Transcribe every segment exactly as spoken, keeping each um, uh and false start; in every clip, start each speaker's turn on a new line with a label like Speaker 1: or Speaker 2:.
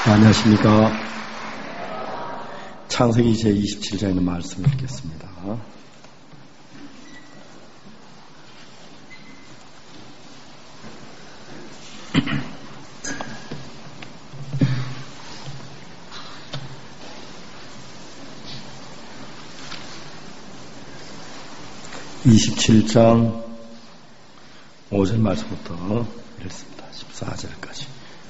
Speaker 1: 안녕하십니까. 창세기 제이십칠 장에 있는 말씀을 읽겠습니다. 이십칠 장 오 절 말씀부터 읽습니다. 십사 절까지.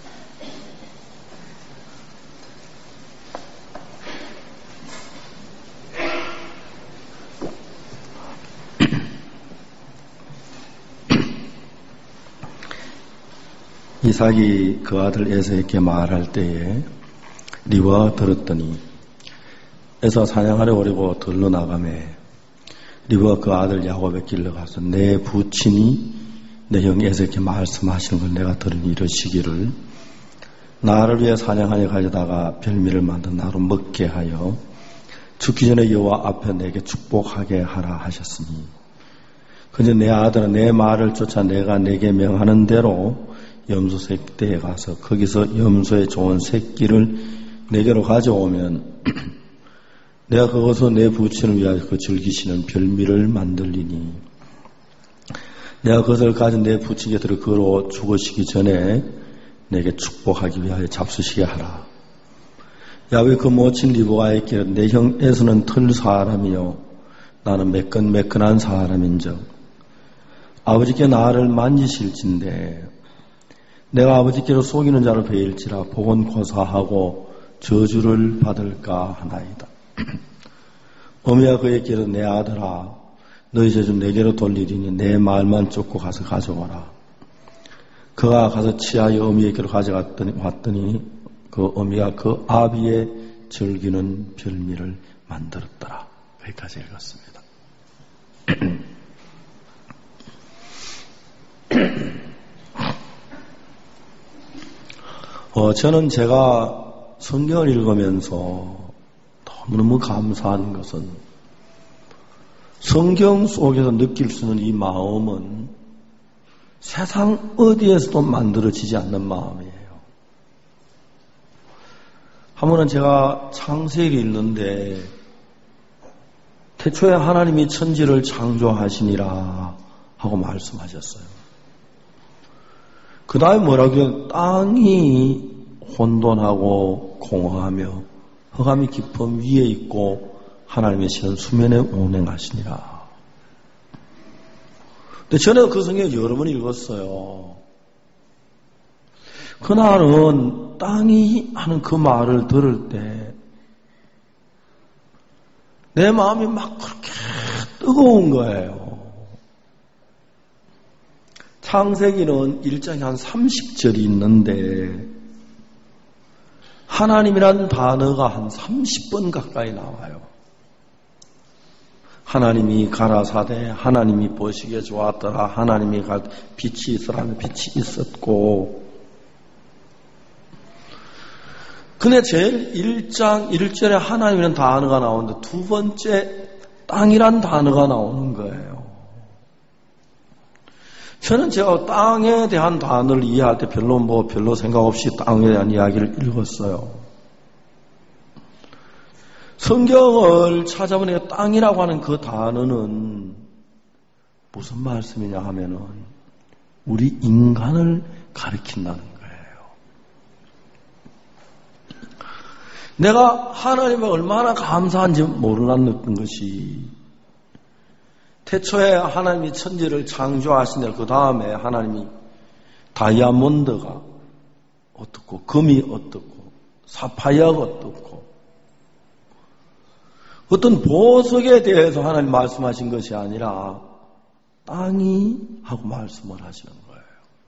Speaker 1: 이삭이 그 아들 에서에게 말할 때에 리브가 들었더니 에서 사냥하려 오려고 들러 나가매 리브가 그 아들 야곱에게 길러가서 내 부친이 내 형 에서에게 말씀하시는 걸 내가 들으니 이러시기를 나를 위해 사냥하여 가져다가 별미를 만든 나로 먹게 하여 죽기 전에 여호와 앞에 내게 축복하게 하라 하셨으니 그저 내 아들은 내 말을 쫓아 내가 내게 명하는 대로 염소 새끼대에 가서 거기서 염소의 좋은 새끼를 내게로 가져오면 내가 그것으로 내 부친을 위하여 그 즐기시는 별미를 만들리니 내가 그것을 가진 내 부친에게 들어 그로 죽으시기 전에 내게 축복하기 위하여 잡수시게 하라. 야외 그 모친 리브가에 있기를 내 형 에서는 틀 사람이요 나는 매끈매끈한 사람인즉 아버지께 나를 만지실진데 내가 아버지께로 속이는 자를 베일지라 복은 고사하고 저주를 받을까 하나이다. 어미야 그에게로 내 아들아 너희 저주 내게로 돌리리니 내 말만 쫓고 가서 가져오라. 그가 가서 치하여 어미에게로 가져갔더니 왔더니 그 어미가 그 아비의 즐기는 별미를 만들었더라. 여기까지 읽었습니다. 어, 저는 제가 성경을 읽으면서 너무너무 감사한 것은 성경 속에서 느낄 수 있는 이 마음은 세상 어디에서도 만들어지지 않는 마음이에요. 한 번은 제가 창세기를 읽는데 태초에 하나님이 천지를 창조하시니라 하고 말씀하셨어요. 그 다음에 뭐라고 해요? 땅이 혼돈하고 공허하며 흑암이 깊음 위에 있고 하나님의 신은 수면에 운행하시니라. 근데 저는 그 성경을 여러 번 읽었어요. 그날은 땅이 하는 그 말을 들을 때 내 마음이 막 그렇게 뜨거운 거예요. 창세기는 일 장에 한 삼십 절이 있는데 하나님이라는 단어가 한 삼십 번 가까이 나와요. 하나님이 가라사대 하나님이 보시기에 좋았더라. 하나님이 갈 빛이 있으라면 빛이 있었고 근데 제일 일 장 일 절에 하나님이라는 단어가 나오는데 두 번째 땅이란 단어가 나오는 거예요. 저는 제가 땅에 대한 단어를 이해할 때 별로 뭐 별로 생각 없이 땅에 대한 이야기를 읽었어요. 성경을 찾아보니 땅이라고 하는 그 단어는 무슨 말씀이냐 하면은 우리 인간을 가리킨다는 거예요. 내가 하나님을 얼마나 감사한지 모르는 것이 태초에 하나님이 천지를 창조하시네 그 다음에 하나님이 다이아몬드가 어떻고 금이 어떻고 사파이어가 어떻고 어떤 보석에 대해서 하나님 말씀하신 것이 아니라 땅이 하고 말씀을 하시는 거예요.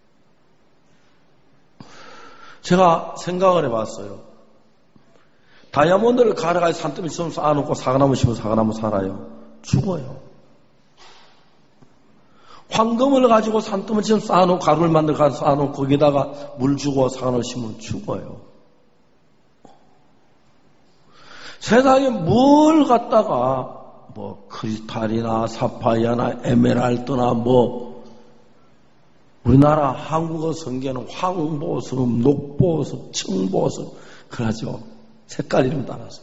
Speaker 1: 제가 생각을 해봤어요. 다이아몬드를 갈아가지고 산더미 좀 쌓아놓고 사과나무 심으면 사과나무 살아요? 죽어요. 황금을 가지고 산더미처럼 쌓아놓고 가루를 만들어 가서 쌓아놓고 거기다가 물 주고 사과나무 심으면 죽어요. 세상에 뭘 갖다가 뭐 크리스탈이나 사파이어나 에메랄드나 뭐 우리나라 한국어 성경은 황보습, 녹보습, 청보습 그러죠. 색깔 이름 따라서.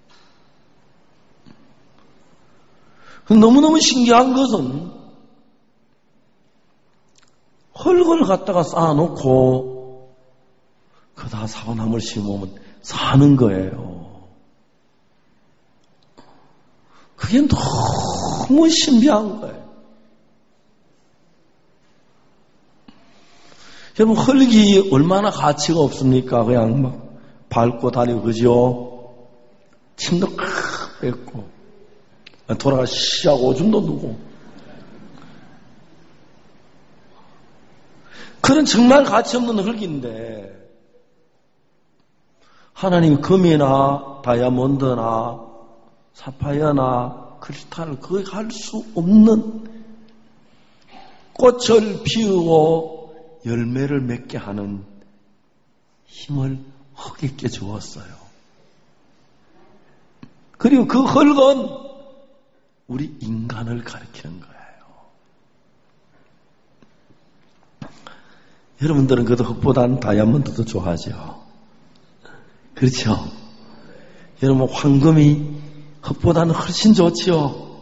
Speaker 1: 너무너무 신기한 것은 흙을 갖다가 쌓아놓고 그다 사과나무를 심으면 사는 거예요. 그게 너무 신비한 거예요. 여러분, 흙이 얼마나 가치가 없습니까? 그냥 막 밟고 다니고, 그죠? 침도 칵 뱉고, 돌아가 씨하고 오줌도 누고. 그런 정말 가치 없는 흙인데, 하나님이 금이나 다이아몬드나 사파이어나 크리스탈을 거의 할 수 없는 꽃을 피우고 열매를 맺게 하는 힘을 흙에게 주었어요. 그리고 그 흙은 우리 인간을 가리키는 거예요. 여러분들은 그래도 흙보다는 다이아몬드도 좋아하죠. 그렇죠? 여러분, 황금이 흙보다는 훨씬 좋지요.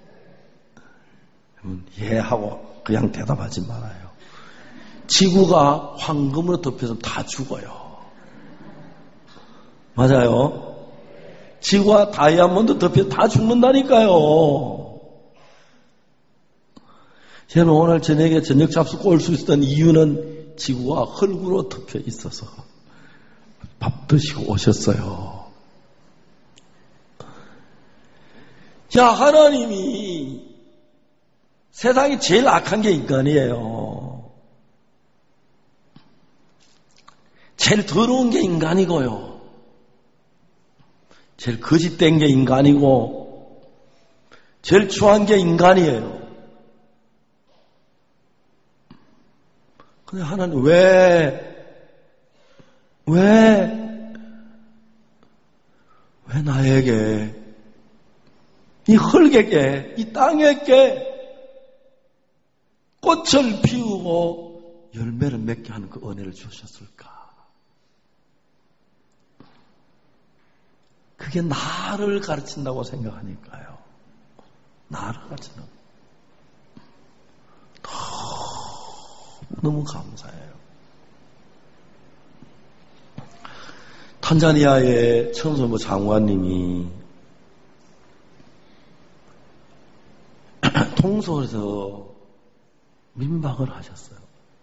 Speaker 1: 예 하고 그냥 대답하지 말아요. 지구가 황금으로 덮여서 다 죽어요. 맞아요? 지구가 다이아몬드 덮여서 다 죽는다니까요. 여러분, 오늘 저녁에 저녁 잡수고 올 수 있었던 이유는 지구가 흙으로 덮여 있어서 밥 드시고 오셨어요. 자, 하나님이 세상에 제일 악한 게 인간이에요. 제일 더러운 게 인간이고요. 제일 거짓된 게 인간이고, 제일 추한 게 인간이에요. 근데 하나님 왜, 왜, 왜 나에게, 이 흙에게, 이 땅에게 꽃을 피우고 열매를 맺게 하는 그 은혜를 주셨을까? 그게 나를 가르친다고 생각하니까요. 나를 가르친다고. 너무 감사해요. 탄자니아의 청소부 장관님이 통솔에서 민박을 하셨어요.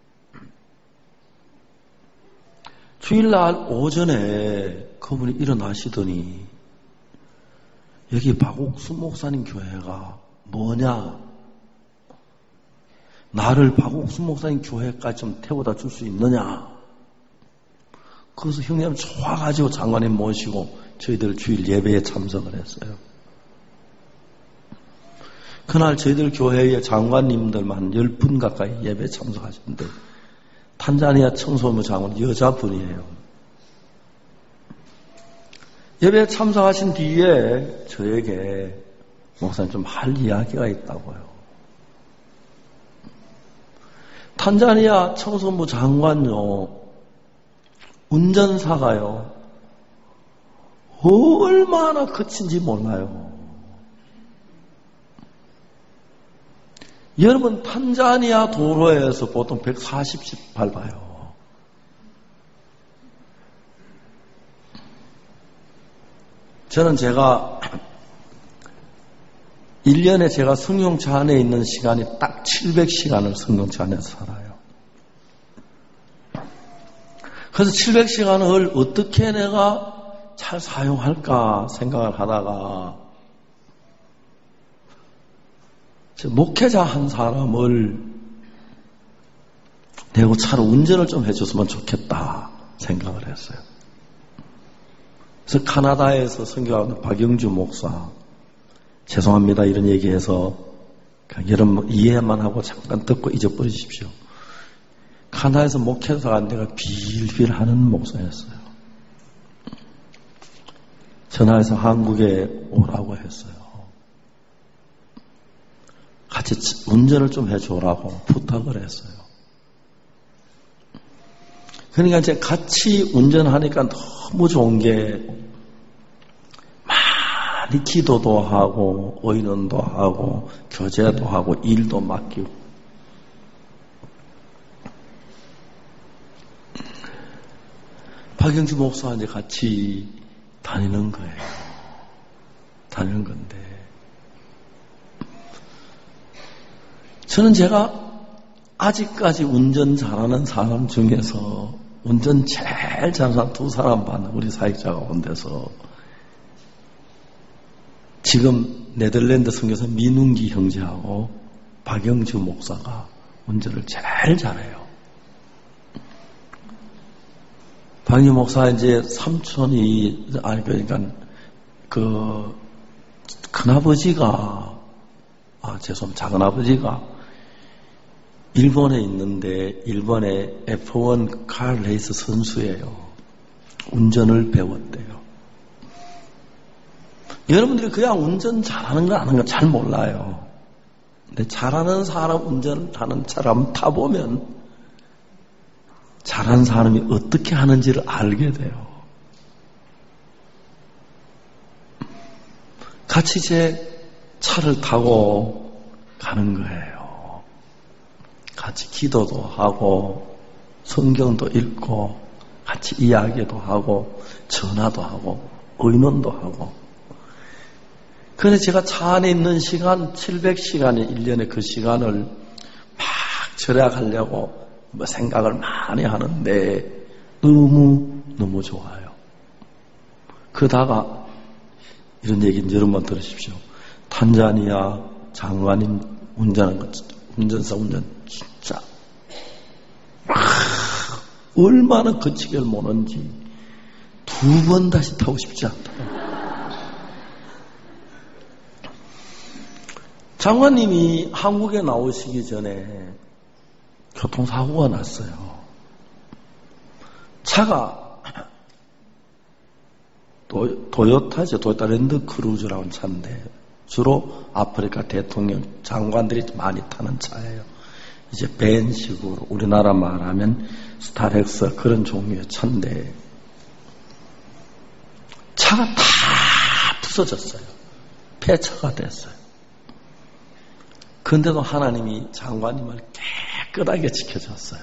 Speaker 1: 주일날 오전에 그분이 일어나시더니 여기 박옥수 목사님 교회가 뭐냐? 나를 박옥수 목사님 교회까지 좀 태워다 줄 수 있느냐? 그래서 형님 좋아가지고 장관님 모시고 저희들 주일 예배에 참석을 했어요. 그날 저희들 교회의 장관님들만 열 분 가까이 예배에 참석하셨는데 탄자니아 청소부 장관 여자분이에요. 예배에 참석하신 뒤에 저에게 목사님 좀 할 이야기가 있다고요. 탄자니아 청소부 장관요, 운전사가요, 얼마나 거친지 몰라요. 여러분, 탄자니아 도로에서 보통 백사십씩 밟아요. 저는 제가 일 년에 제가 승용차 안에 있는 시간이 딱 칠백 시간을 승용차 안에서 살아요. 그래서 칠백 시간을 어떻게 내가 잘 사용할까 생각을 하다가 목회자 한 사람을 내고 차로 운전을 좀 해줬으면 좋겠다 생각을 했어요. 그래서 카나다에서 선교하는 박영주 목사, 죄송합니다 이런 얘기해서 여러분 이해만 하고 잠깐 듣고 잊어버리십시오. 카나다에서 목회자가 내가 빌빌하는 목사였어요. 전화해서 한국에 오라고 했어요. 같이 운전을 좀 해줘라고 부탁을 했어요. 그러니까 이제 같이 운전하니까 너무 좋은 게 많이 기도도 하고 의논도 하고 교제도 하고 일도 맡기고 박영주 목사와 이제 같이 다니는 거예요. 다니는 건데 저는 제가 아직까지 운전 잘하는 사람 중에서 운전 제일 잘하는 사람 두 사람 봤는 우리 사역자가 온 데서 지금 네덜란드 선교사 민웅기 형제하고 박영주 목사가 운전을 제일 잘해요. 박영주 목사 이제 삼촌이 아니 그러니까 그 큰아버지가 아 죄송합니다 작은아버지가 일본에 있는데 일본의 에프 원 카 레이스 선수예요. 운전을 배웠대요. 여러분들이 그냥 운전 잘하는 거 아는 거 잘 몰라요. 근데 잘하는 사람 운전하는 사람 타보면 잘하는 사람이 어떻게 하는지를 알게 돼요. 같이 제 차를 타고 가는 거예요. 같이 기도도 하고 성경도 읽고 같이 이야기도 하고 전화도 하고 의논도 하고 그런데 제가 차 안에 있는 시간 칠백 시간이 일 년에 그 시간을 막 절약하려고 뭐 생각을 많이 하는데 너무 너무 좋아요. 그러다가 이런 얘기는 여러분만 들으십시오. 탄자니아 장관님 운전하는 거 운전사 운전 진짜 아, 얼마나 거치기를 못한지 두 번 다시 타고 싶지 않다. 장관님이 한국에 나오시기 전에 교통사고가 났어요. 차가 도, 도요타죠. 도요타 랜드크루즈라는 차인데 주로 아프리카 대통령 장관들이 많이 타는 차예요. 이제 벤식으로 우리나라 말하면 스타렉스 그런 종류의 차인데 차가 다 부서졌어요. 폐차가 됐어요. 그런데도 하나님이 장관님을 깨끗하게 지켜줬어요.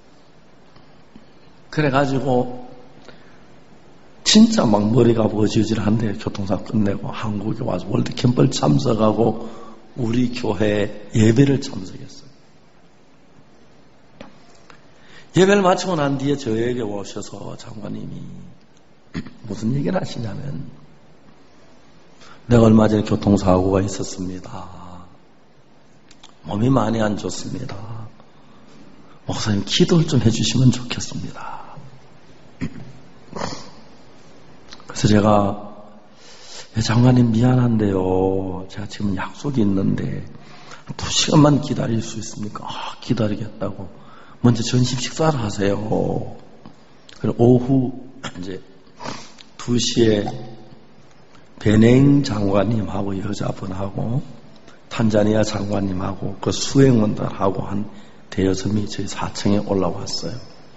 Speaker 1: 그래가지고 진짜 막 머리가 버지질한데 교통사고 끝내고 한국에 와서 월드캠프를 참석하고 우리 교회 예배를 참석했어요. 예배를 마치고 난 뒤에 저에게 오셔서 장관님이 무슨 얘기를 하시냐면 내가 얼마 전에 교통사고가 있었습니다. 몸이 많이 안 좋습니다. 목사님 기도를 좀 해주시면 좋겠습니다. 그래서 제가 장관님 미안한데요. 제가 지금 약속이 있는데 두 시간만 기다릴 수 있습니까? 아, 기다리겠다고. 먼저 점심 식사를 하세요. 그리고 오후 이제 두 시에 베냉 장관님하고 여자분하고 탄자니아 장관님하고 그 수행원들하고 한 대여섯 명이 저희 사 층에 올라왔어요.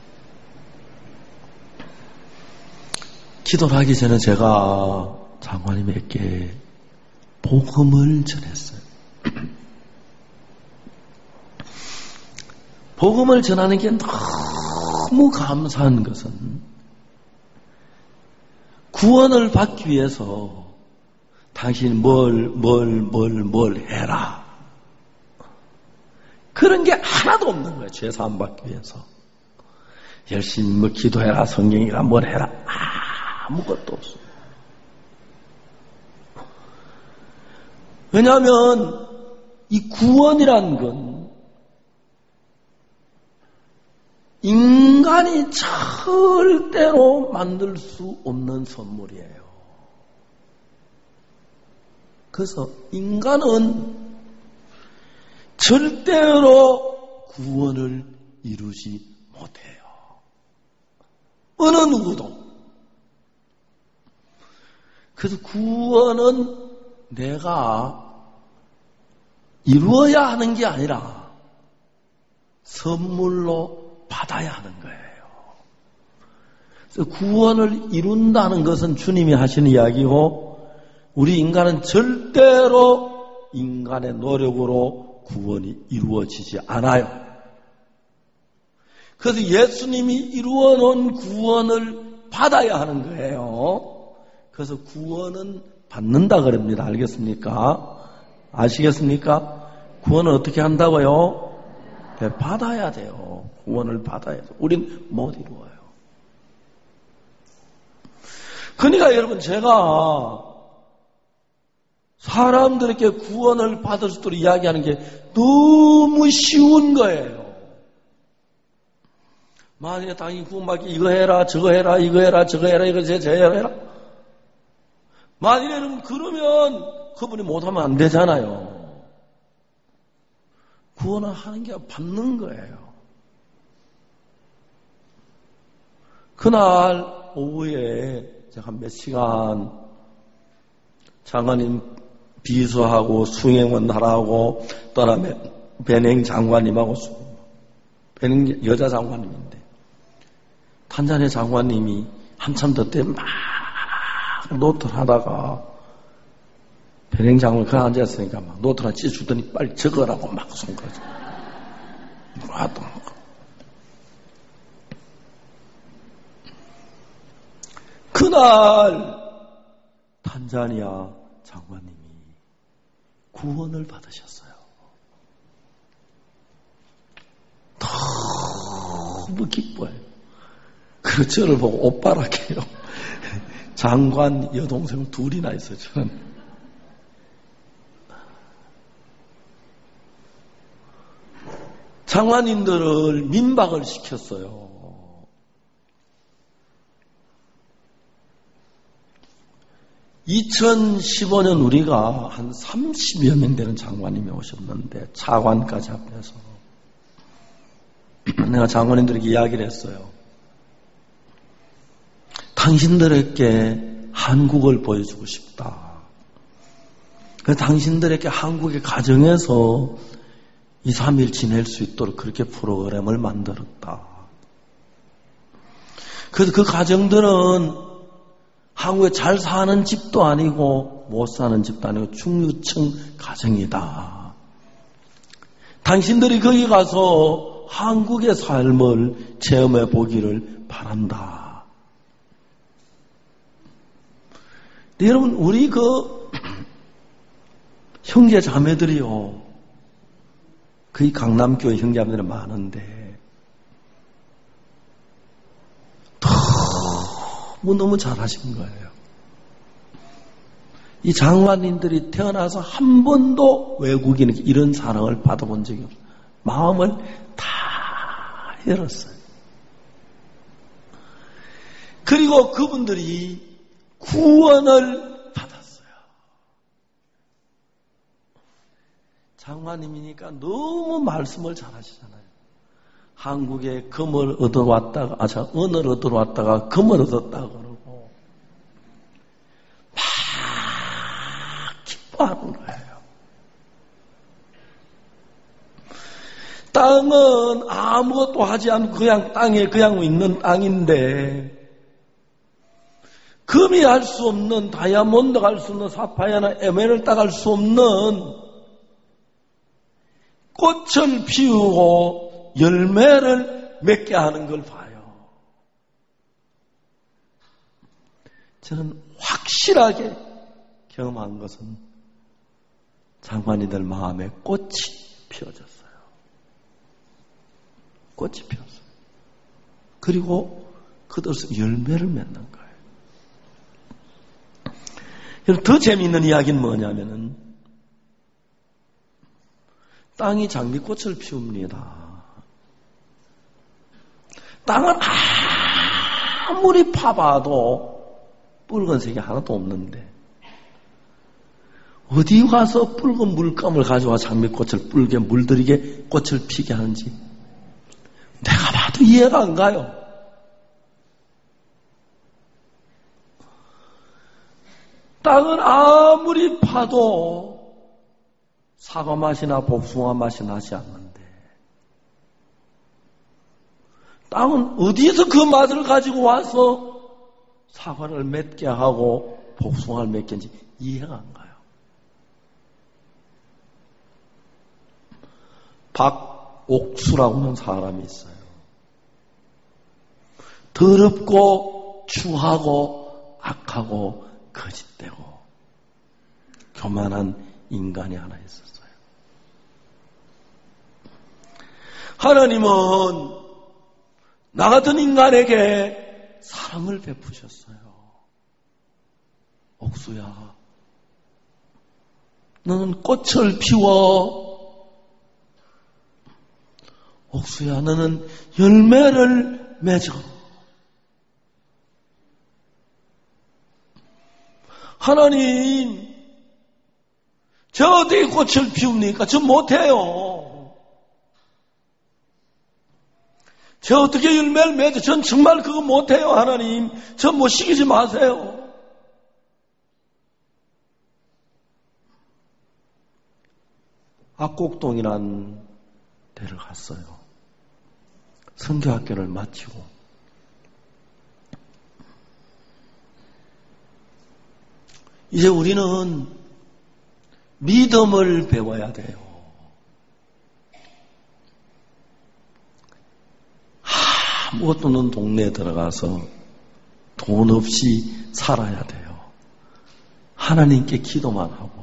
Speaker 1: 기도를 하기 전에 제가 장관님에게 복음을 전했어요. 복음을 전하는 게 너무 감사한 것은 구원을 받기 위해서 당신 뭘, 뭘, 뭘, 뭘 해라. 그런 게 하나도 없는 거예요. 죄 사함 받기 위해서. 열심히 뭐 기도해라, 성경이라 뭘 해라. 아무것도 없어요. 왜냐하면 이 구원이란 건 인간이 절대로 만들 수 없는 선물이에요. 그래서 인간은 절대로 구원을 이루지 못해요. 어느 누구도. 그래서 구원은 내가 이루어야 하는 게 아니라 선물로 받아야 하는 거예요. 구원을 이룬다는 것은 주님이 하신 이야기고, 우리 인간은 절대로 인간의 노력으로 구원이 이루어지지 않아요. 그래서 예수님이 이루어 놓은 구원을 받아야 하는 거예요. 그래서 구원은 받는다 그럽니다. 알겠습니까? 아시겠습니까? 구원을 어떻게 한다고요? 네, 받아야 돼요. 구원을 받아야 돼요. 우린 못 이루어요. 그러니까 여러분, 제가 사람들에게 구원을 받을 수 있도록 이야기하는 게 너무 쉬운 거예요. 만약에 당연히 구원받기 이거 해라, 저거 해라, 이거 해라, 저거 해라, 이거 저 해라. 만약에 여러분 그러면 그분이 못하면 안 되잖아요. 구원을 하는 게 받는 거예요. 그날 오후에 제가 몇 시간 장관님 비서하고 수행원 하라고 떠나면 배냉 장관님하고 배냉 여자 장관님인데 탄자니아 장관님이 한참 더 때 막 노트를 하다가 배냉 장관이 그 앉았으니까 막 노트를 하나 찢어주더니 빨리 적으라고 막 손 거죠. 하던 거. 그날 탄자니아 장관님이 구원을 받으셨어요. 너무 기뻐요. 그 저를 보고 오빠라게요. 장관 여동생 둘이나 있어요. 저는. 장관님들을 민박을 시켰어요. 이천십오 년 우리가 한 삼십여 명 되는 장관님이 오셨는데 차관까지 합해서 내가 장관님들에게 이야기를 했어요. 당신들에게 한국을 보여주고 싶다. 그래서 당신들에게 한국의 가정에서 이, 삼 일 지낼 수 있도록 그렇게 프로그램을 만들었다. 그래서 그 가정들은 한국에 잘 사는 집도 아니고 못 사는 집도 아니고 중류층 가정이다. 당신들이 거기 가서 한국의 삶을 체험해 보기를 바란다. 네, 여러분, 우리 그 형제 자매들이요, 거의 강남교회 형제 자매들이 많은데 너무 너무 잘하신 거예요. 이 장관님들이 태어나서 한 번도 외국인에게 이런 사랑을 받아본 적이 없어요. 마음을 다 열었어요. 그리고 그분들이 구원을 받았어요. 장관님이니까 너무 말씀을 잘하시잖아요. 한국에 금을 얻어왔다가, 아, 자, 은을 얻어왔다가 금을 얻었다 그러고, 막 기뻐하는 거예요. 땅은 아무것도 하지 않고 그냥 땅에 그냥 있는 땅인데, 금이 할 수 없는, 다이아몬드가 할 수 없는, 사파이어나 에메랄드가 할 수 없는 꽃을 피우고 열매를 맺게 하는 걸 봐요. 저는 확실하게 경험한 것은 장관이들 마음에 꽃이 피어졌어요. 꽃이 피었어요. 그리고 그들서 열매를 맺는 거예요. 더 재미있는 이야기는 뭐냐면은 땅이 장미꽃을 피웁니다. 땅은 아무리 파봐도 붉은색이 하나도 없는데 어디 가서 붉은 물감을 가져와 장미꽃을 붉게 물들이게 꽃을 피게 하는지 내가 봐도 이해가 안 가요. 땅은 아무리 파도 사과 맛이나 복숭아 맛이 나지 않는데 땅은 어디서 그 맛을 가지고 와서 사과를 몇 개 하고 복숭아를 몇 개인지 이해가 안 가요. 박옥수라고는 사람이 있어요. 더럽고 추하고 악하고 거짓되고 교만한 인간이 하나 있었어요. 하나님은 나 같은 인간에게 사랑을 베푸셨어요. 옥수야, 너는 꽃을 피워. 옥수야, 너는 열매를 맺어. 하나님, 저 어떻게 꽃을 피웁니까? 저 못해요. 저 어떻게 열매를 맺어? 전 정말 그거 못해요, 하나님. 저 못 시키지 마세요. 압곡동이란 데를 갔어요. 선교학교를 마치고 이제 우리는 믿음을 배워야 돼요. 아무것도 없는 동네에 들어가서 돈 없이 살아야 돼요. 하나님께 기도만 하고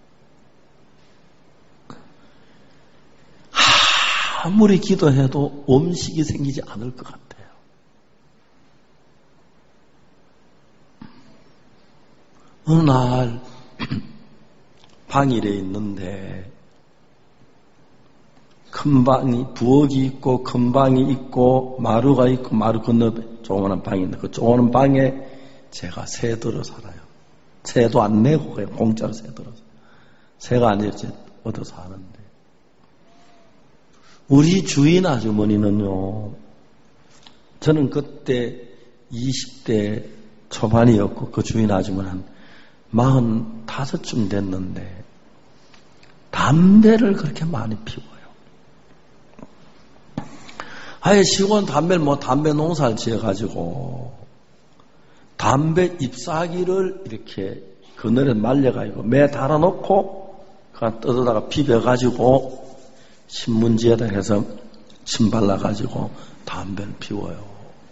Speaker 1: 아무리 기도해도 음식이 생기지 않을 것 같아요. 어느 날 방일에 있는데 큰 방이 부엌이 있고 큰 방이 있고 마루가 있고 마루 건너 조그마한 방이 있는데 그 조그마한 방에 제가 새 들어 살아요. 새도 안 내고 그냥 공짜로 새 들어 새가 아니라 얻어서 하는데 우리 주인 아주머니는요, 저는 그때 이십 대 초반이었고 그 주인 아주머니는 마흔다섯쯤 됐는데 담배를 그렇게 많이 피워요. 아예 시골은 담배를 뭐 담배 농사를 지어가지고 담배 잎사귀를 이렇게 그늘에 말려가지고 매 달아놓고 그냥 뜯어다가 비벼가지고 신문지에다 해서 침 발라가지고 담배를 피워요.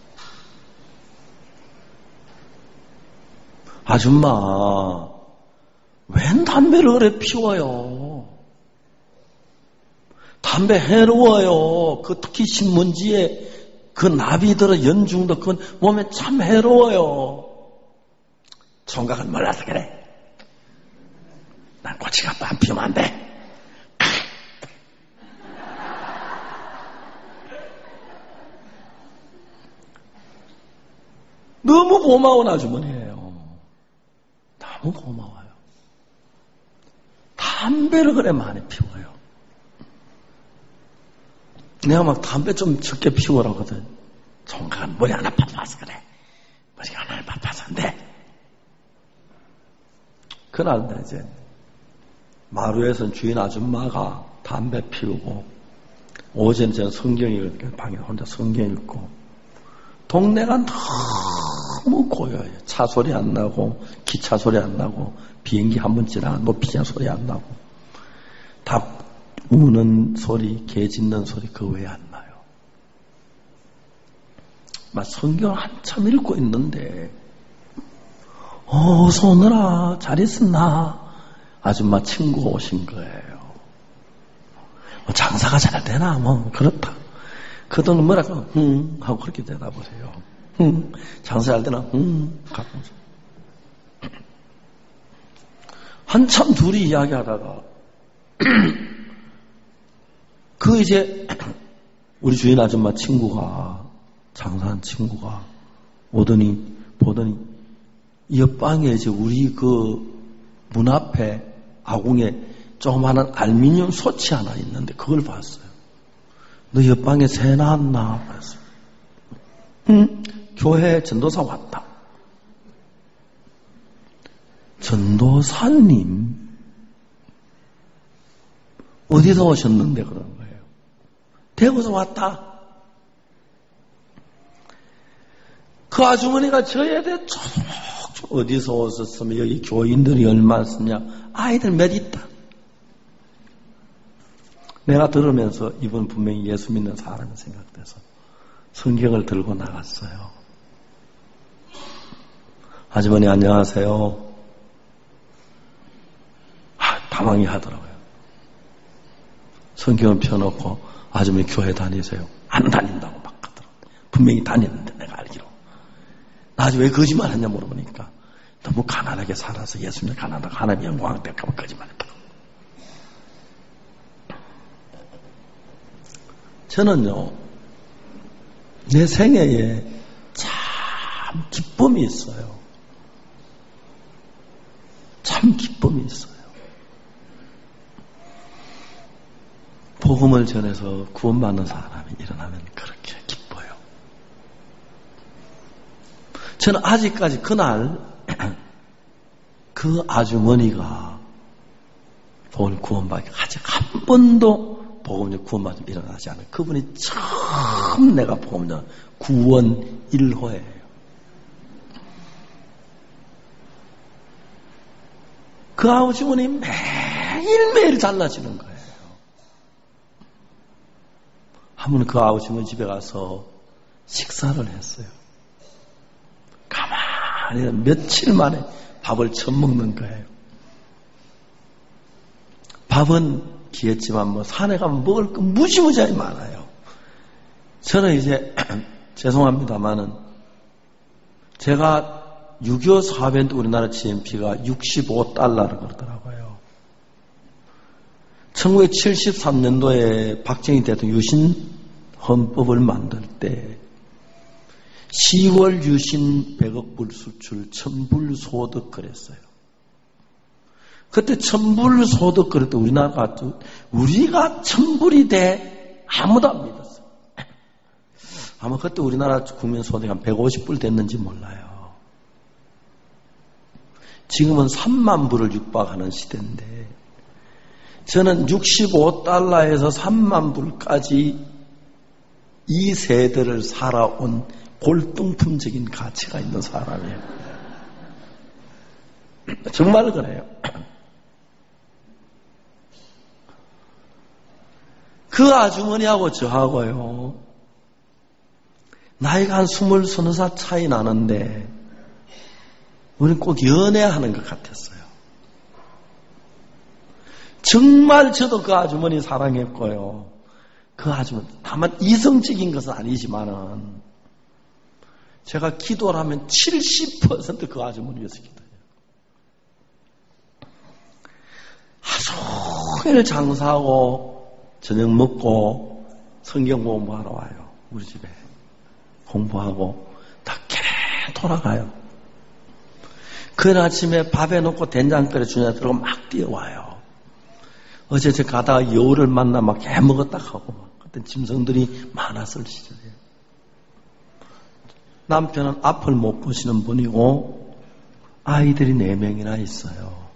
Speaker 1: 아줌마, 웬 담배를 그래 피워요? 담배 해로워요. 그 특히 신문지에 그 나비 들어 연중도 그건 몸에 참 해로워요. 총각은 몰라서 그래. 난 꼬치가 안 피우면 안 돼. 너무 고마운 아주머니예요. 너무 고마워요. 담배를 그래 많이 피워요. 내가 막 담배 좀 적게 피우라거든. 총각은 머리 하나 바빠서 그래. 머리가 하나 바빠서 안 돼. 그날 이제 마루에선 주인 아줌마가 담배 피우고 오전에 저는 성경 읽을 방에 혼자 성경 읽고 동네가 너무 고요해요. 차 소리 안 나고 기차 소리 안 나고 비행기 한 번 지나가 높이자 소리 안 나고 닭 우는 소리, 개 짖는 소리 그 외에 안 나요. 막 성경 한참 읽고 있는데 어, 어서 오너라. 잘 있었나? 아줌마 친구가 오신 거예요. 뭐 장사가 잘 되나? 뭐 그렇다. 그 돈은 뭐라고? 응 하고 그렇게 대답을 해요. 응 장사 잘 되나? 응 갖고 한참 둘이 이야기하다가 그 이제 우리 주인 아줌마 친구가 장사한 친구가 오더니 보더니 옆방에 이제 우리 그 문 앞에 아궁에 조그마한 알루미늄 소치 하나 있는데 그걸 봤어요. 너 옆방에 새 나왔나? 그랬어요. 응, 교회 전도사 왔다. 전도사님? 어디서 오셨는데 그런 거예요? 대구에서 왔다. 그 아주머니가 저에 대해 쭉 어디서 오셨으면 여기 교인들이 얼마나 쓰냐, 아이들 몇 있다. 내가 들으면서 이분 분명히 예수 믿는 사람이 생각돼서 성경을 들고 나갔어요. 아주머니 안녕하세요. 아, 당황히 하더라고요. 성경을 펴놓고 아주머니 교회 다니세요? 안 다닌다고 막 하더라고요. 분명히 다녔는데 내가 알기로. 나중에 왜 거짓말 했냐 물어보니까 너무 가난하게 살아서 예수님 가난하다고 하나님 영광 될까봐 거짓말했다고. 저는요, 내 생애에 참 기쁨이 있어요. 참 기쁨이 있어요. 복음을 전해서 구원받는 사람이 일어나면 그렇게 기뻐요. 저는 아직까지 그날 그 아주머니가 오늘 구원받기 아직 한 번도 복음적 구원받음 일어나지 않은 그분이 처음 내가 복음적 구원 일 호예요. 그 아주머니 매일매일 달라지는 거예요. 한 번 그 아주머니 집에 가서 식사를 했어요. 가만히 며칠 만에 밥을 처음 먹는 거예요. 밥은 귀했지만 뭐 산에 가면 먹을 거 무지무지하게 많아요. 저는 이제 죄송합니다만은 제가 육이오 사업에도 우리나라 지엠피가 육십오 달러를 그러더라고요. 천구백칠십삼 년도에 박정희 대통령 유신 헌법을 만들 때 시월 유신 백억 불 수출 천불 소득 그랬어요. 그때 천불 소득 그럴 때 우리나라가 우리가 천불이 돼 아무도 안 믿었어요. 아마 그때 우리나라 국민 소득이 한 백오십 불 됐는지 몰라요. 지금은 삼만 불을 육박하는 시대인데 저는 육십오 달러에서 삼만 불까지 이 세대를 살아온 골동품적인 가치가 있는 사람이에요. 정말 그래요. 그 아주머니하고 저하고요, 나이가 한 스물, 서너 살 차이 나는데, 우리는 꼭 연애하는 것 같았어요. 정말 저도 그 아주머니 사랑했고요. 그 아주머니, 다만 이성적인 것은 아니지만은, 제가 기도를 하면 칠십 퍼센트 그 아주머니에서 기도해요. 하루 종일 장사하고, 저녁 먹고 성경 공부하러 와요. 우리 집에 공부하고 늦게 돌아가요. 그날 아침에 밥에 넣고 된장 끓여 주냐 들고 막 뛰어와요. 어제 저 가다가 여우를 만나 막 개먹었다 하고 막 그때 짐승들이 많았을 시절이에요. 남편은 앞을 못 보시는 분이고 아이들이 네 명이나 있어요.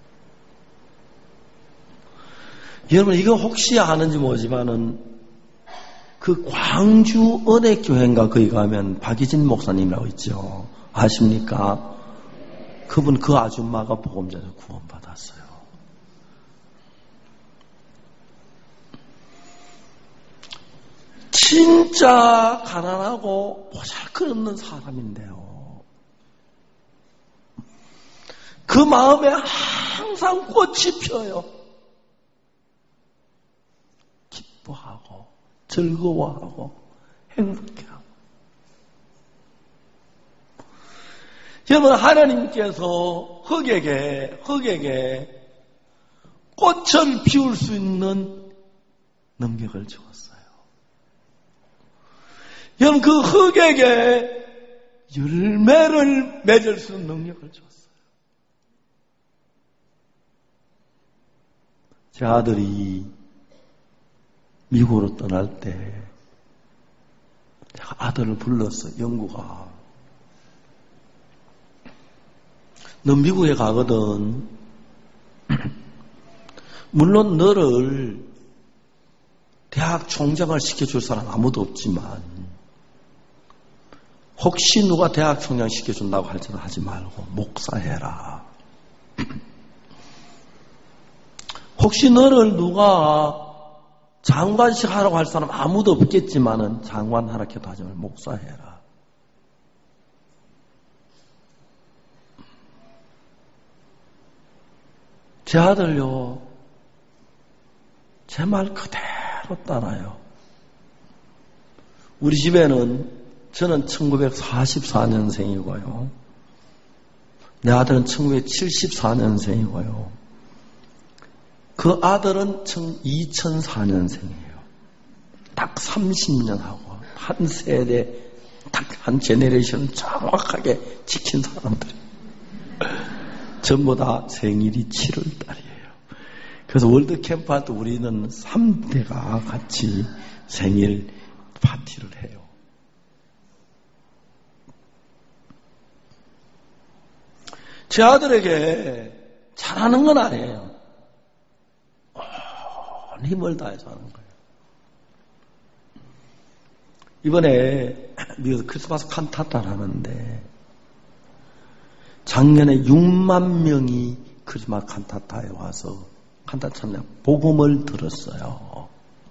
Speaker 1: 여러분 이거 혹시 아는지 모르지만은 그 광주 은혜교회인가 거기 가면 박희진 목사님이라고 있죠. 아십니까? 그분 그 아줌마가 복음자에서 구원받았어요. 진짜 가난하고 보잘것없는 사람인데요. 그 마음에 항상 꽃이 펴요. 기뻐하고 즐거워하고 행복해하고. 여러분 하나님께서 흙에게 흙에게 꽃을 피울 수 있는 능력을 주었어요. 여러분 그 흙에게 열매를 맺을 수 있는 능력을 주었어요. 제 아들이 미국으로 떠날 때 제가 아들을 불렀어요. 영구가 너 미국에 가거든. 물론 너를 대학 총장을 시켜줄 사람 아무도 없지만 혹시 누가 대학 총장 시켜준다고 할지도 하지 말고 목사해라. 혹시 너를 누가 장관식 하라고 할 사람 아무도 없겠지만은 장관 하라해도 하지 말고 목사해라. 제 아들요, 제 말 그대로 따라요. 우리 집에는 저는 천구백사십사 년생이고요. 내 아들은 천구백칠십사 년생이고요. 그 아들은 이천사 년생이에요. 딱 삼십 년 하고 한 세대, 딱 한 제네레이션을 정확하게 지킨 사람들이 전부 다 생일이 칠월 달이에요. 그래서 월드캠프 할 때 우리는 삼 대가 같이 생일 파티를 해요. 제 아들에게 잘하는 건 아니에요. 온 힘을 다해서 하는 거예요. 이번에 미국에서 크리스마스 칸타타를 하는데 작년에 육만 명이 크리스마스 칸타타에 와서 칸타타 참여 복음을 들었어요.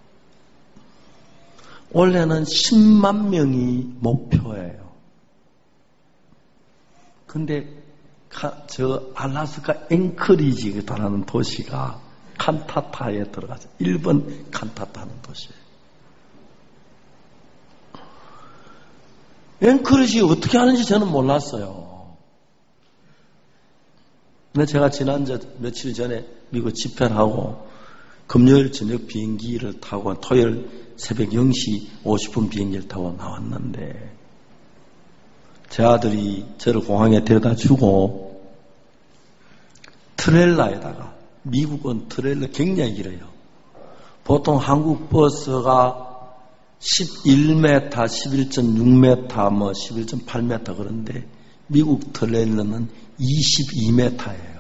Speaker 1: 올해는 십만 명이 목표예요. 근데 저 알라스카 앵커리지라는 도시가 칸타타에 들어가서 일 번 칸타타는 도시예요. 앵커리지 어떻게 하는지 저는 몰랐어요. 근데 제가 지난 저 며칠 전에 미국 집회를 하고 금요일 저녁 비행기를 타고 토요일 새벽 영 시 오십 분 비행기를 타고 나왔는데 제 아들이 저를 공항에 데려다 주고 트레일러에다가, 미국은 트레일러 굉장히 길어요. 보통 한국 버스가 십일 미터, 십일 점 육 미터, 뭐 십일 점 팔 미터 그런데 미국 트레일러는 이십이 미터예요.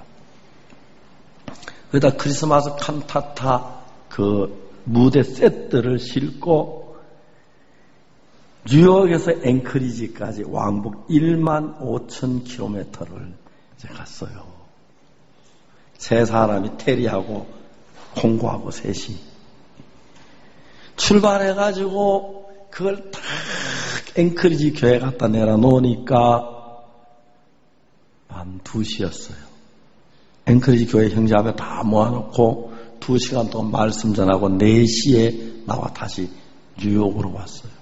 Speaker 1: 그러다 크리스마스 칸타타 그 무대 세트를 싣고 뉴욕에서 앵커리지까지 왕복 일만 오천 킬로미터를 이제 갔어요. 세 사람이 테리하고 콩고하고 셋이 출발해가지고 그걸 딱 앵커리지 교회 갖다 내려놓으니까 밤 두 시였어요. 앵커리지 교회 형제하면 다 모아놓고 두 시간 동안 말씀 전하고 네 시에 나와 다시 뉴욕으로 왔어요.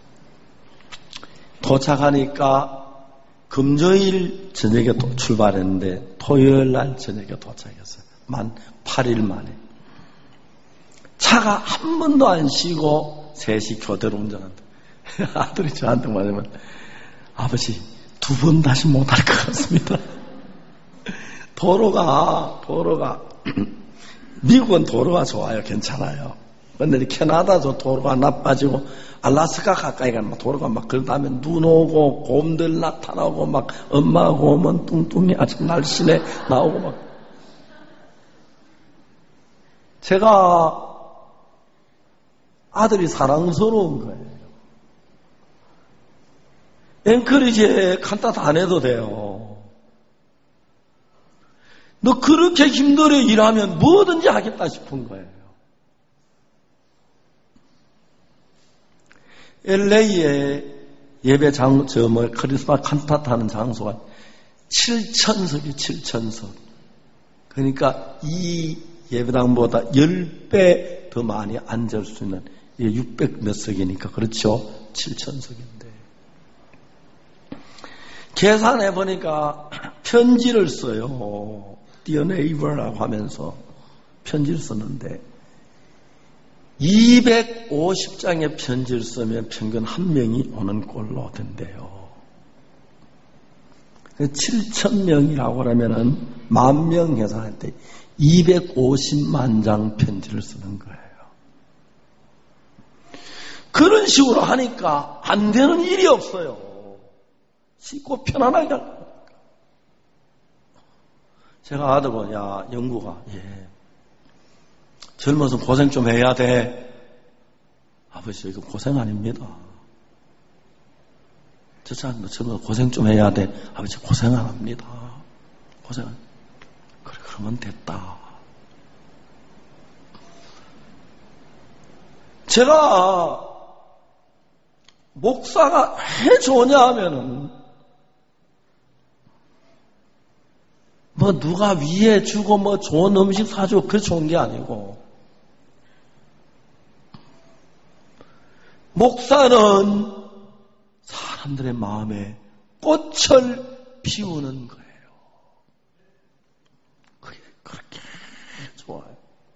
Speaker 1: 도착하니까 금요일 저녁에 출발했는데 토요일 날 저녁에 도착했어요. 만 팔 일 만에. 차가 한 번도 안 쉬고 셋이 교대로 운전한다. 아들이 저한테 말하면 아버지 두 번 다시 못할 것 같습니다. 도로가 도로가 미국은 도로가 좋아요. 괜찮아요. 그런데 캐나다 저 도로가 나빠지고 알라스카 가까이 가면 도로가 막 그러다면 눈 오고 곰들 나타나고 막 엄마 곰은 뚱뚱이 아주 날씬해 나오고 막. 제가 아들이 사랑스러운 거예요. 앵커리지에 칸타타 안 해도 돼요. 너 그렇게 힘들어 일하면 뭐든지 하겠다 싶은 거예요. 엘에이에 예배 장, 저, 뭐, 크리스마스 칸타타 하는 장소가 칠천석이 칠천석. 그러니까 이 예배당보다 십 배 더 많이 앉을 수 있는 육백 몇 석이니까 그렇죠. 칠천석인데. 계산해 보니까 편지를 써요. Dear neighbor라고 하면서 편지를 썼는데 이백오십 장의 편지를 쓰면 평균 한 명이 오는 꼴로 된대요. 칠천 명이라고 하면은 만 명 계산할 때 이백오십만 장 편지를 쓰는 거예요. 그런 식으로 하니까 안 되는 일이 없어요. 쉽고 편안하게 하는 거예요. 제가 아들 보고, 야, 영구가, 예. 젊어서 고생 좀 해야 돼. 아버지, 이거 고생 아닙니다. 저 사람, 저 고생 좀 해야 돼. 아버지 고생 안 합니다. 고생 안. 그래, 그러면 됐다. 제가 목사가 왜 좋으냐 하면은 뭐 누가 위에 주고 뭐 좋은 음식 사주고 그게 좋은 게 아니고 목사는 사람들의 마음에 꽃을 피우는 거예요. 그게 그렇게 좋아요.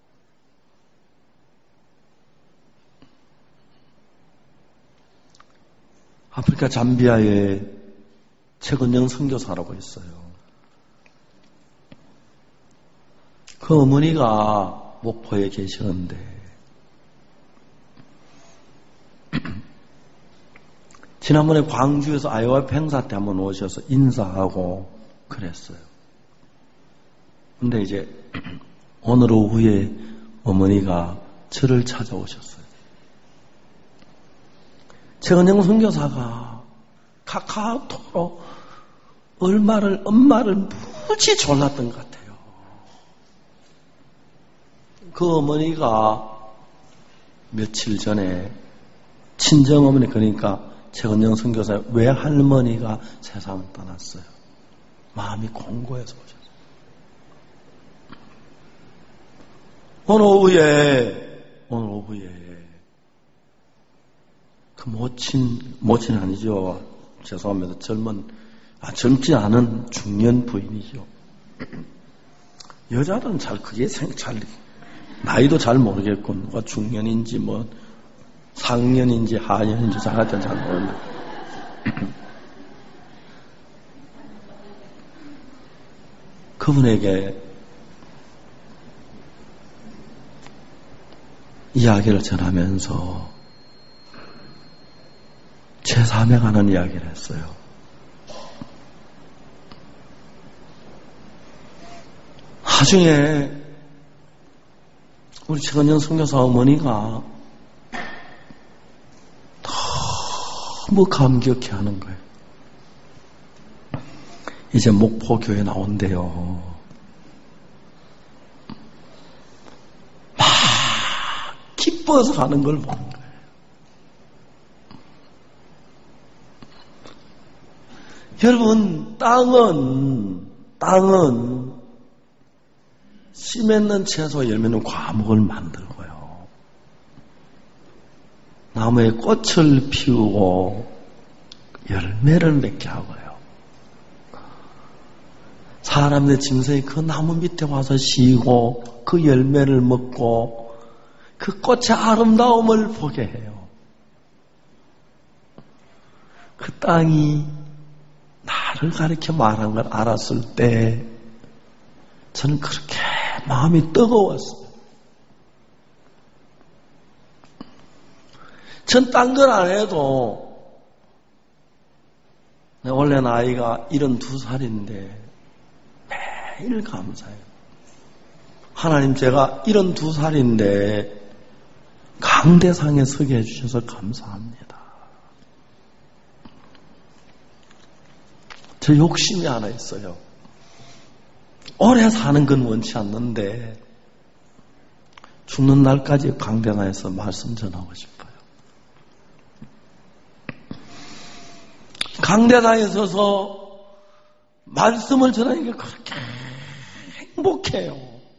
Speaker 1: 아프리카 잠비아에 최근영 선교사라고 있어요. 그 어머니가 목포에 계시는데 지난번에 광주에서 아이오아이피 행사 때 한번 오셔서 인사하고 그랬어요. 근데 이제 오늘 오후에 어머니가 저를 찾아오셨어요. 최근영 선교사가 카카오톡으로 얼마를, 엄마를 무지 졸랐던 것 같아요. 그 어머니가 며칠 전에 친정어머니, 그러니까 최근영 선교사의 외할머니가 세상을 떠났어요. 마음이 공고해서 오셨어요. 오늘 오후에, 오늘 오후에 그 모친, 모친 아니죠. 죄송합니다. 젊은, 아, 젊지 않은 중년 부인이죠. 여자들은 잘, 그게 생, 잘, 나이도 잘 모르겠고, 누가 중년인지 뭐, 상년인지 하년인지 자기한테는 잘 모릅니다. 그분에게 이야기를 전하면서 제삼에 관한 이야기를 했어요. 나중에 우리 최근영 선교사 어머니가 너무 감격해 하는 거예요. 이제 목포교회 나온대요. 막 기뻐서 가는 걸 보는 거예요. 여러분, 땅은, 땅은 씨 맺는 채소, 열매는 과목을 만들고요. 나무에 꽃을 피우고 열매를 맺게 하고요. 사람의 짐승이 그 나무 밑에 와서 쉬고 그 열매를 먹고 그 꽃의 아름다움을 보게 해요. 그 땅이 나를 가리켜 말한 걸 알았을 때 저는 그렇게 마음이 뜨거웠어요. 전 딴 건 안 해도 원래 나이가 일흔두 살인데 매일 감사해요. 하나님, 제가 일흔두 살인데 강대상에 서게 해주셔서 감사합니다. 저 욕심이 하나 있어요. 오래 사는 건 원치 않는데 죽는 날까지 강대상에서 말씀 전하고 싶어요. 강대상에 서서 말씀을 전하니까 그렇게 행복해요.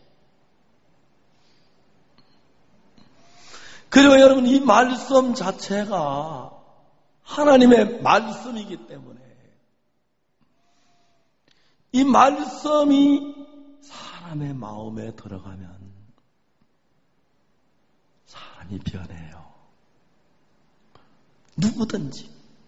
Speaker 1: 그리고 여러분, 이 말씀 자체가 하나님의 말씀이기 때문에 이 말씀이 사람의 마음에 들어가면 사람이 변해요. 누구든지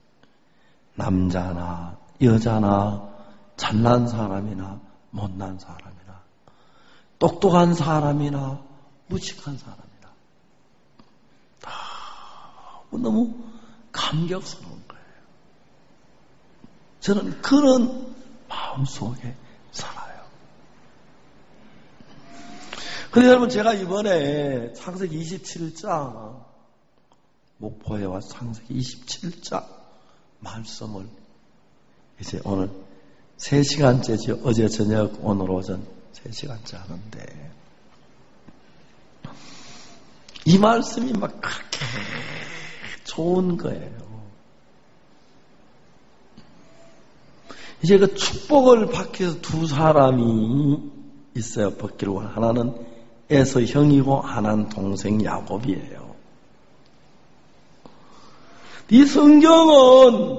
Speaker 1: 남자나 여자나 잘난 사람이나 못난 사람이나 똑똑한 사람이나 무식한 사람이나 다 너무 감격스러운 거예요. 저는 그런 마음속에 살아요. 그런데 여러분, 제가 이번에 창세기 이십칠 장 목포에 와서 창세기 이십칠 장 말씀을 이제 오늘 세 시간째죠. 어제 저녁, 오늘 오전 세 시간째 하는데 이 말씀이 막 그렇게 좋은 거예요. 이제 그 축복을 받기 위해서 두 사람이 있어요. 받기로. 하나는 에서 형이고 하나는 동생 야곱이에요. 이 성경은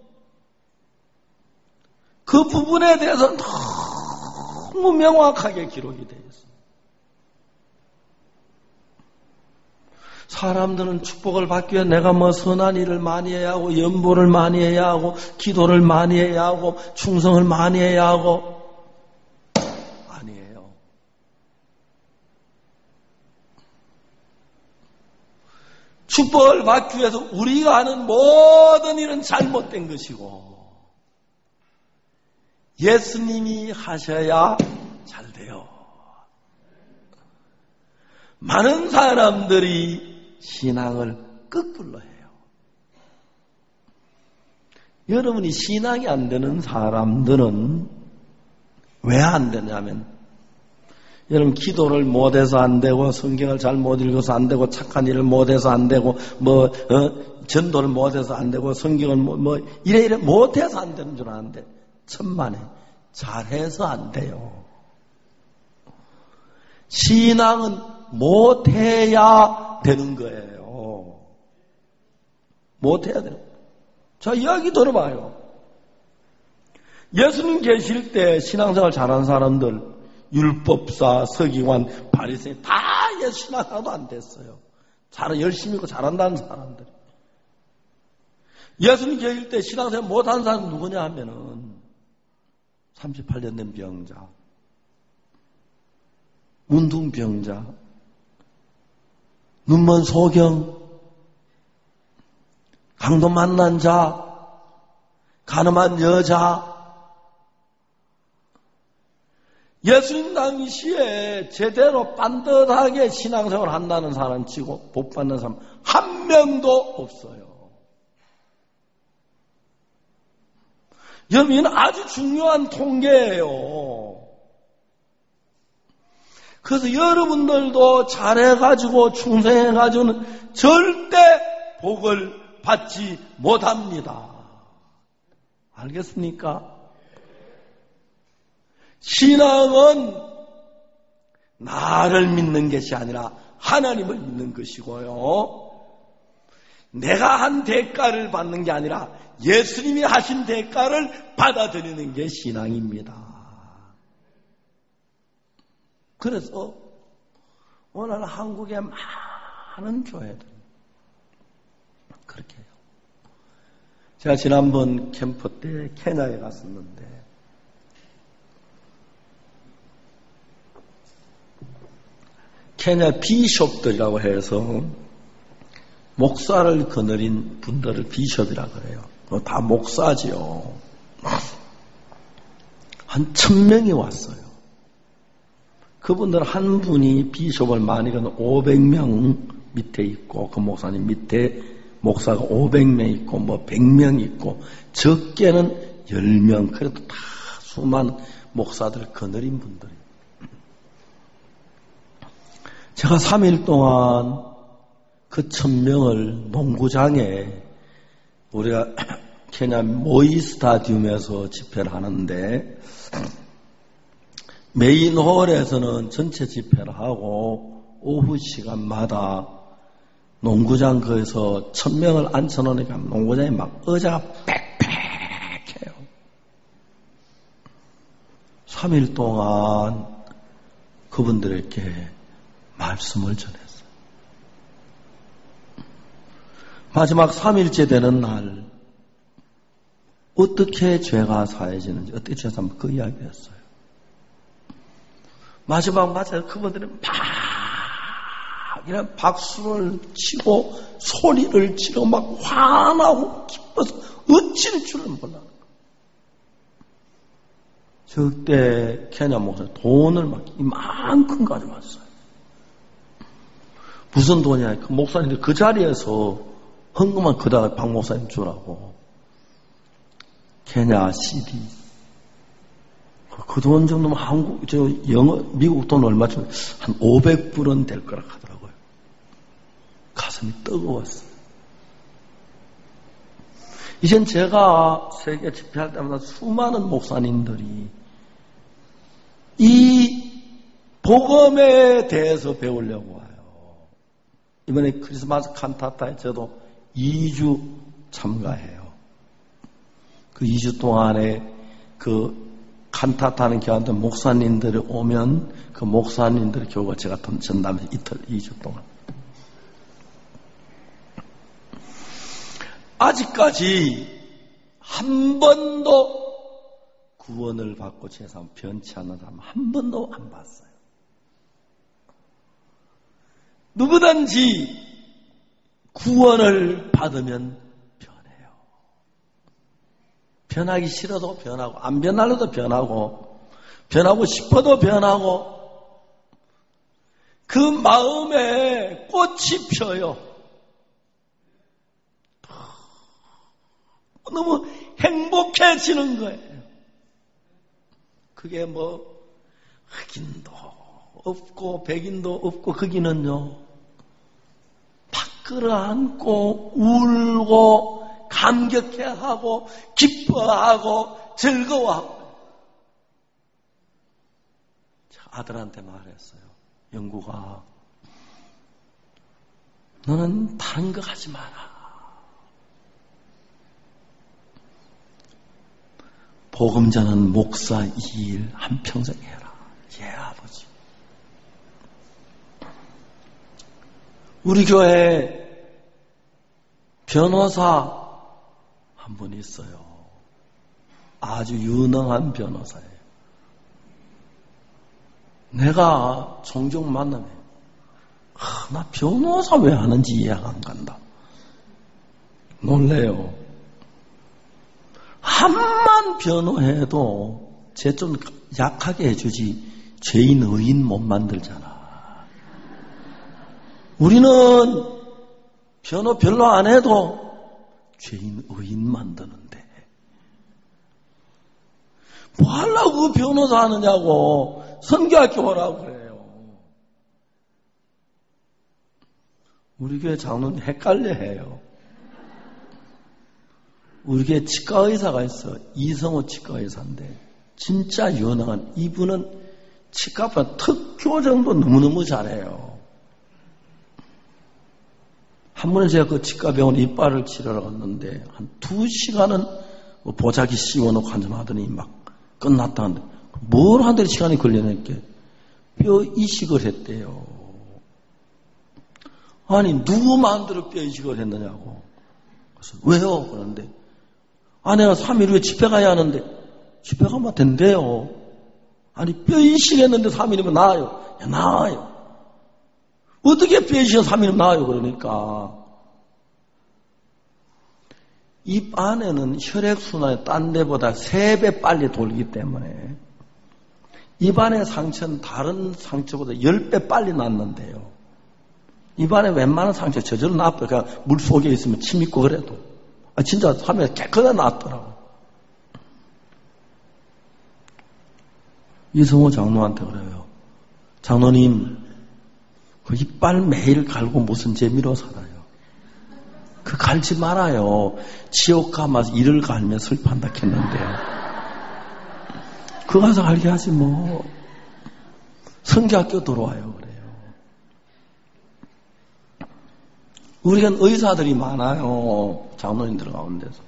Speaker 1: 그 부분에 대해서 너무 명확하게 기록이 되어 있습니다. 사람들은 축복을 받기 위해 내가 뭐 선한 일을 많이 해야 하고 연보를 많이 해야 하고 기도를 많이 해야 하고 충성을 많이 해야 하고 아니에요. 축복을 받기 위해서 우리가 하는 모든 일은 잘못된 것이고 예수님이 하셔야 잘 돼요. 많은 사람들이 신앙을 거꾸로 해요. 여러분이 신앙이 안 되는 사람들은 왜 안 되냐면 여러분 기도를 못해서 안 되고 성경을 잘 못 읽어서 안 되고 착한 일을 못해서 안 되고 뭐 어, 전도를 못해서 안 되고 성경을 뭐, 뭐 이래 이래 못해서 안 되는 줄 아는데 천만에 잘해서 안 돼요. 신앙은 못해야 되는 거예요. 못해야 돼요. 자, 이야기 들어봐요. 예수님 계실 때 신앙생활 잘하는 사람들, 율법사, 서기관, 바리새인 다 예수 신앙 하나도 안 됐어요. 잘 열심히 있고 잘한다는 사람들. 예수님 계실 때 신앙생활 못하는 사람은 누구냐 하면은 삼십팔 년 된 병자, 문둥병자, 눈먼 소경, 강도 만난 자, 가늠한 여자. 예수님 당시에 제대로 빤듯하게 신앙생활을 한다는 사람 치고 복 받는 사람 한 명도 없어요. 여러분, 이는 아주 중요한 통계예요. 그래서 여러분들도 잘해가지고 충성해가지고는 절대 복을 받지 못합니다. 알겠습니까? 신앙은 나를 믿는 것이 아니라 하나님을 믿는 것이고요. 내가 한 대가를 받는 게 아니라 예수님이 하신 대가를 받아들이는 게 신앙입니다. 그래서 오늘 한국의 많은 교회들 그렇게 해요. 제가 지난번 캠프 때 케냐에 갔었는데 케냐 비숍들이라고 해서 목사를 거느린 분들을 비숍이라고 그래요. 다 목사지요. 한 천 명이 왔어요. 그분들 한 분이 비숍을 많이 거는 오백 명 밑에 있고 그 목사님 밑에 목사가 오백 명 있고 뭐 백 명 있고 적게는 열 명 그래도 다 수많은 목사들 거느린 분들이 제가 삼 일 동안 그 천 명을 농구장에 우리가 케냐 모이 스타디움에서 집회를 하는데 메인홀에서는 전체 집회를 하고 오후 시간마다 농구장 거기서 천 명을 앉혀놓으니까 농구장에 막 의자가 빽빽해요. 삼 일 동안 그분들에게 말씀을 전했어요. 마지막 삼 일째 되는 날 어떻게 죄가 사해지는지 어떻게 죄가 사하면 그 이야기였어요. 마지막 맞아요. 그분들은 막 그냥 박수를 치고 소리를 치고 막 화나고 기뻐서 어찌할 줄을 몰라. 저때 케냐 목사님 돈을 막 이만큼 가져왔어요. 무슨 돈이야? 그 목사님들 그 자리에서 헌금만 그다가 박 목사님 주라고. 케냐 씨디. 그 돈 정도면 한국, 저, 영어, 미국 돈 얼마쯤, 한 오백 불은 될 거라 하더라고요. 가슴이 뜨거웠어요. 이젠 제가 세계 집회할 때마다 수많은 목사님들이 이 복음에 대해서 배우려고 와요. 이번에 크리스마스 칸타타에 저도 이 주 참가해요. 그 이 주 동안에 그 칸타타는 교회한테 목사님들이 오면 그 목사님들의 교우가 제가 전담해서 이틀, 이 주 동안. 아직까지 한 번도 구원을 받고 제사함 변치 않는 사람 한 번도 안 봤어요. 누구든지 구원을 받으면 변해요. 변하기 싫어도 변하고 안 변하려도 변하고 변하고 싶어도 변하고 그 마음에 꽃이 펴요. 너무 행복해지는 거예요. 그게 뭐 흑인도 없고 백인도 없고 거기는요 탁 끌어안고 울고 감격해하고 기뻐하고 즐거워하고. 아들한테 말했어요. 영구가 너는 다른 거 하지 마라. 복음 전하는 목사 이 일 한평생 해라. 예, 아버지. 우리 교회에 변호사 한 분 있어요. 아주 유능한 변호사예요. 내가 종종 만나면 아, 나 변호사 왜 하는지 이해가 안 간다. 놀래요. 한만 변호해도 쟤 좀 약하게 해주지 죄인 의인 못 만들잖아. 우리는 변호 별로 안 해도 죄인 의인 만드는데 뭐 하려고 변호사 하느냐고 선교학교 오라고 그래요. 우리 교회 장로님 헷갈려 해요. 우리 교회 치과의사가 있어. 이성호 치과의사인데 진짜 유능한 이분은 치과보다 특교정도 너무너무 잘해요. 한 번에 제가 그 치과병원 이빨을 치료를 갔는데 한 두 시간은 보자기 씌워놓고 한잔하더니 막 끝났다는데 뭘 하는데 시간이 걸려냈게 뼈 이식을 했대요. 아니 누구 마음대로 뼈 이식을 했느냐고. 그래서 왜요? 그런데 아내가 삼 일 후에 집회 가야 하는데 집회 가면 된대요. 아니 뼈 이식했는데 삼 일이면 나아요. 야, 나아요. 어떻게 뼈 이식은 삼 일이면 나아요. 그러니까 입 안에는 혈액순환이 딴 데보다 세 배 빨리 돌기 때문에 입 안의 상처는 다른 상처보다 열 배 빨리 낫는데요. 입 안에 웬만한 상처 저절로 나빠요. 그냥 물 속에 있으면 침 있고 그래도. 아, 진짜 삼 일에 깨끗하게 나았더라고. 이성호 장로한테 그래요. 장로님, 그 이빨 매일 갈고 무슨 재미로 살아요? 그 갈지 말아요. 지옥 가면서 이를 갈면 슬퍼한다 했는데요. 그 가서 갈게 하지 뭐. 성교학교 들어와요 그래요. 우리가 의사들이 많아요. 장로님들 가운데서.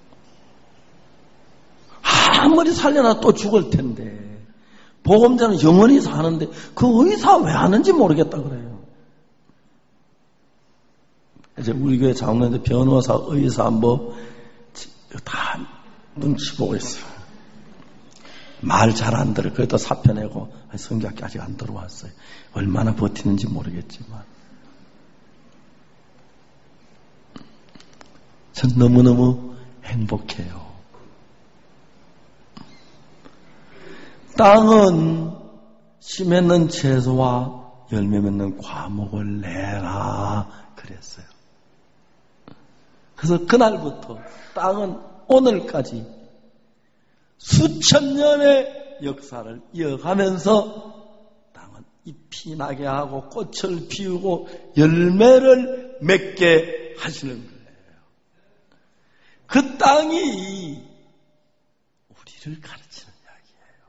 Speaker 1: 아무리 살려놔 또 죽을 텐데. 보험자는 영원히 사는데 그 의사 왜 하는지 모르겠다 그래요. 이제 우리 교회 장로님들 변호사, 의사 뭐 다 눈치 보고 있어요. 말 잘 안 들어. 그래도 사표 내고 성교학교 아직 안 들어왔어요. 얼마나 버티는지 모르겠지만. 전 너무너무 행복해요. 땅은 씨 맺는 채소와 열매 맺는 과목을 내라 그랬어요. 그래서 그날부터 땅은 오늘까지 수천 년의 역사를 이어가면서 땅은 잎이 나게 하고 꽃을 피우고 열매를 맺게 하시는 거예요. 그 땅이 우리를 가르치는 이야기예요.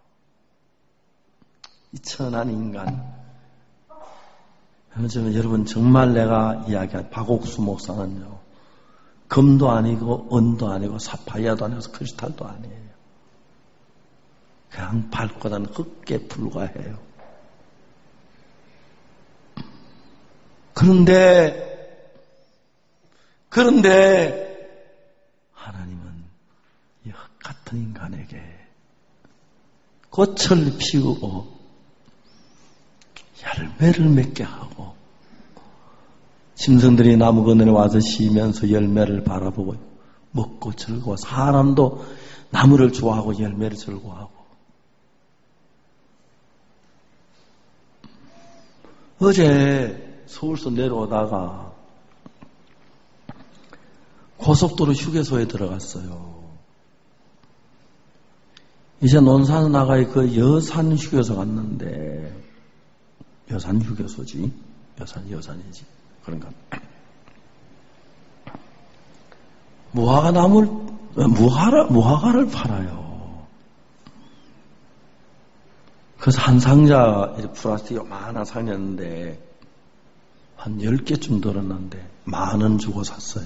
Speaker 1: 이 천한 인간. 여러분 정말 내가 이야기한 박옥수 목사는요, 금도 아니고 은도 아니고 사파이아도 아니고 크리스탈도 아니에요. 그냥 밟고 다는 흙에 불과해요. 그런데 그런데 하나님은 이 흙 같은 인간에게 꽃을 피우고 열매를 맺게 하고, 짐승들이 나무 그늘에 와서 쉬면서 열매를 바라보고 먹고 즐거워, 사람도 나무를 좋아하고 열매를 즐거워하고. 어제 서울서 내려오다가 고속도로 휴게소에 들어갔어요. 이제 논산 나가의 그 여산 휴게소 갔는데, 여산 휴게소지, 여산 여산이지, 그런가. 무화과 나물, 무화과, 무화과를 팔아요. 그래서 한 상자, 플라스틱 요만한 상자였는데, 한 열 개쯤 들었는데, 만 원 주고 샀어요.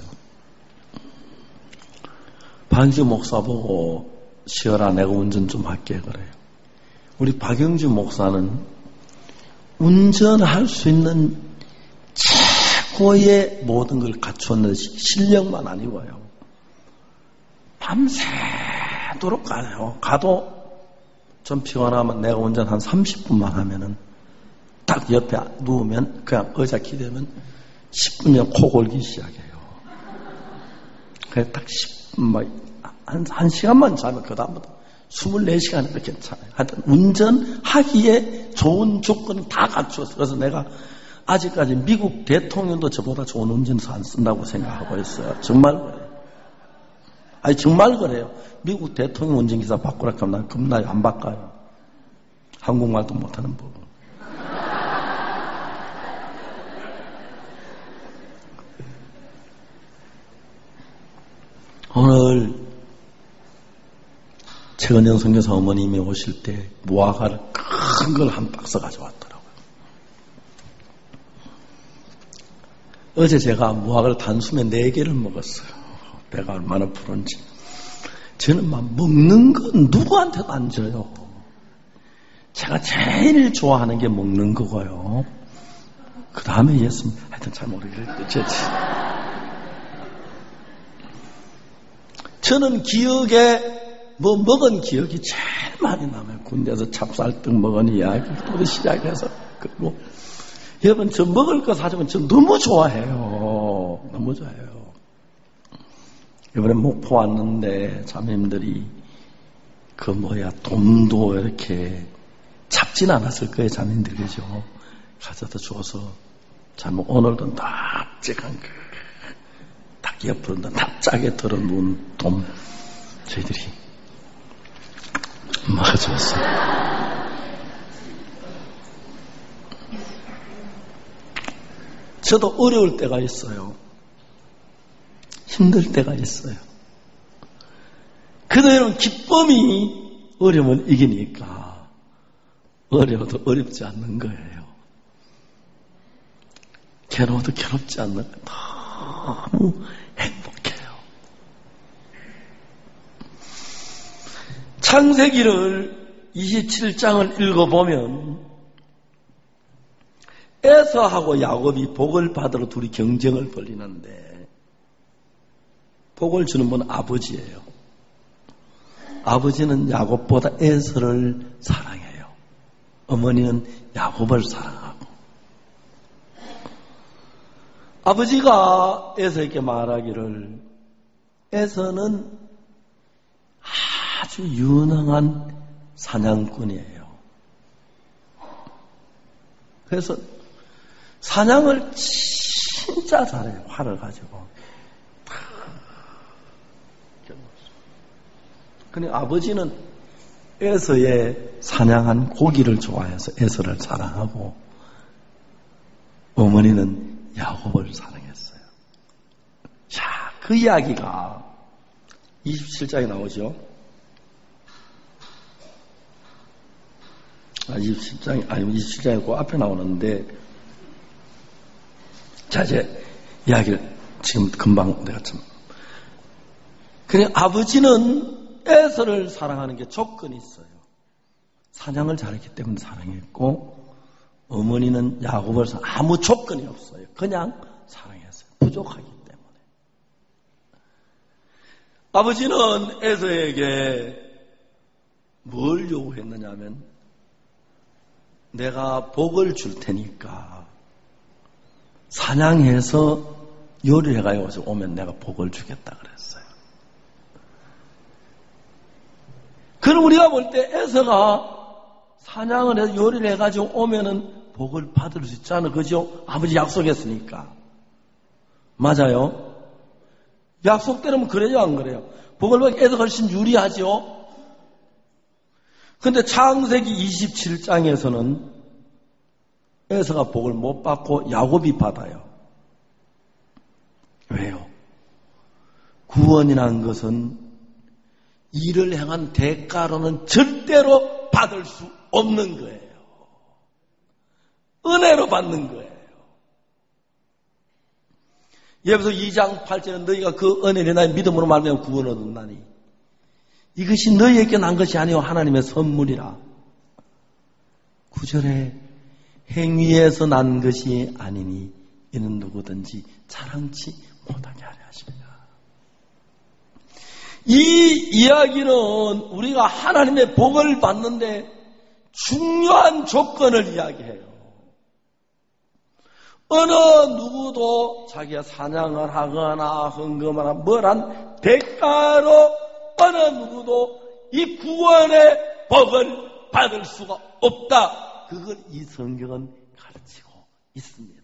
Speaker 1: 박영주 목사 보고, 쉬어라, 내가 운전 좀 할게, 그래요. 우리 박영주 목사는 운전할 수 있는 최고의 모든 걸 갖추었는데 실력만 아니고요. 밤새도록 가요. 가도 좀 피곤하면 내가 운전 한 삼십 분만 하면은 딱 옆에 누우면 그냥 의자 기대면 십 분이면 코 골기 시작해요. 그래서 딱 십 분, 한, 한 시간만 자면 그 다음부터 스물네 시간이면 괜찮아요. 하여튼 운전하기에 좋은 조건이 다 갖추었어요. 그래서 내가 아직까지 미국 대통령도 저보다 좋은 운전수 안 쓴다고 생각하고 있어요. 정말 그래요. 아니 정말 그래요. 미국 대통령 운전기사 바꾸라 하면 난 겁나요. 안 바꿔요. 한국말도 못하는 법. 오늘 최근영 선교사 어머님이 오실 때 무화과를 큰 걸 한 박스 가져왔더라고요. 어제 제가 무화과를 단숨에 네 개를 먹었어요. 배가 얼마나 부른지. 저는 막 먹는 건 누구한테도 안 줘요. 제가 제일 좋아하는 게 먹는 거고요. 그 다음에 예수님, 하여튼 잘 모르겠어요. 저는 기억에 뭐 먹은 기억이 제일 많이 남아요. 군대에서 찹쌀떡 먹은 이야기부터 시작해서. 그리고 여러분 저 먹을 거 사주면 저 너무 좋아해요. 너무 좋아해요. 이번에 목포 왔는데 자매님들이 그 뭐야 돔도 이렇게 잡진 않았을 거예요. 자매님들 그죠? 가져다 줘서 자매 오늘도 납작한 그 딱 옆으로 납작하게 들어놓은 돔 저희들이 먹어줬어요. 저도 어려울 때가 있어요. 힘들 때가 있어요. 그래도 여러분 기쁨이 어려움을 이기니까 어려워도 어렵지 않는 거예요. 괴로워도 괴롭지 않는 거예요. 너무 행복해요. 창세기를 이십칠 장을 읽어보면 에서하고 야곱이 복을 받으러 둘이 경쟁을 벌이는데 복을 주는 분 아버지예요. 아버지는 야곱보다 에서를 사랑해요. 어머니는 야곱을 사랑하고 아버지가 에서에게 말하기를 에서는 아주 유능한 사냥꾼이에요. 그래서 사냥을 진짜 잘해요. 활을 가지고. 근데 아버지는 에서의 사냥한 고기를 좋아해서 에서를 사랑하고 어머니는 야곱을 사랑했어요. 자, 그 이야기가 이십칠 장에 나오죠. 아, 이십칠 장이, 아니, 이십칠 장이 그 앞에 나오는데, 자, 이제 이야기를 지금 금방 내가 참. 그냥 아버지는 에서를 사랑하는 게 조건이 있어요. 사냥을 잘했기 때문에 사랑했고, 어머니는 야곱을 사랑, 아무 조건이 없어요. 그냥 사랑했어요. 부족하기 때문에. 아버지는 에서에게 뭘 요구했느냐 하면, 내가 복을 줄 테니까 사냥해서 요리를 해가지고 오면 내가 복을 주겠다 그랬어요. 그럼 우리가 볼 때 에서가 사냥을 해서 요리를 해가지고 오면은 복을 받을 수 있잖아. 그죠? 아버지 약속했으니까. 맞아요? 약속대로면 그래요, 안 그래요? 복을 받기 에서가 훨씬 유리하죠? 근데 창세기 이십칠 장에서는 에서가 복을 못 받고 야곱이 받아요. 왜요? 구원이라는 것은 일을 행한 대가로는 절대로 받을 수 없는 거예요. 은혜로 받는 거예요. 예배서 이 장 팔 절에 너희가 그 은혜를 나의 믿음으로 말미암아 구원을 얻었나니 이것이 너희에게 난 것이 아니오 하나님의 선물이라. 구 절에 행위에서 난 것이 아니니 이는 누구든지 자랑치 못하게 하려 하십니다. 이 이야기는 우리가 하나님의 복을 받는데 중요한 조건을 이야기해요. 어느 누구도 자기가 사냥을 하거나 헌금하거나 뭐란 대가로 어느 누구도 이 구원의 복을 받을 수가 없다. 그걸 이 성경은 가르치고 있습니다.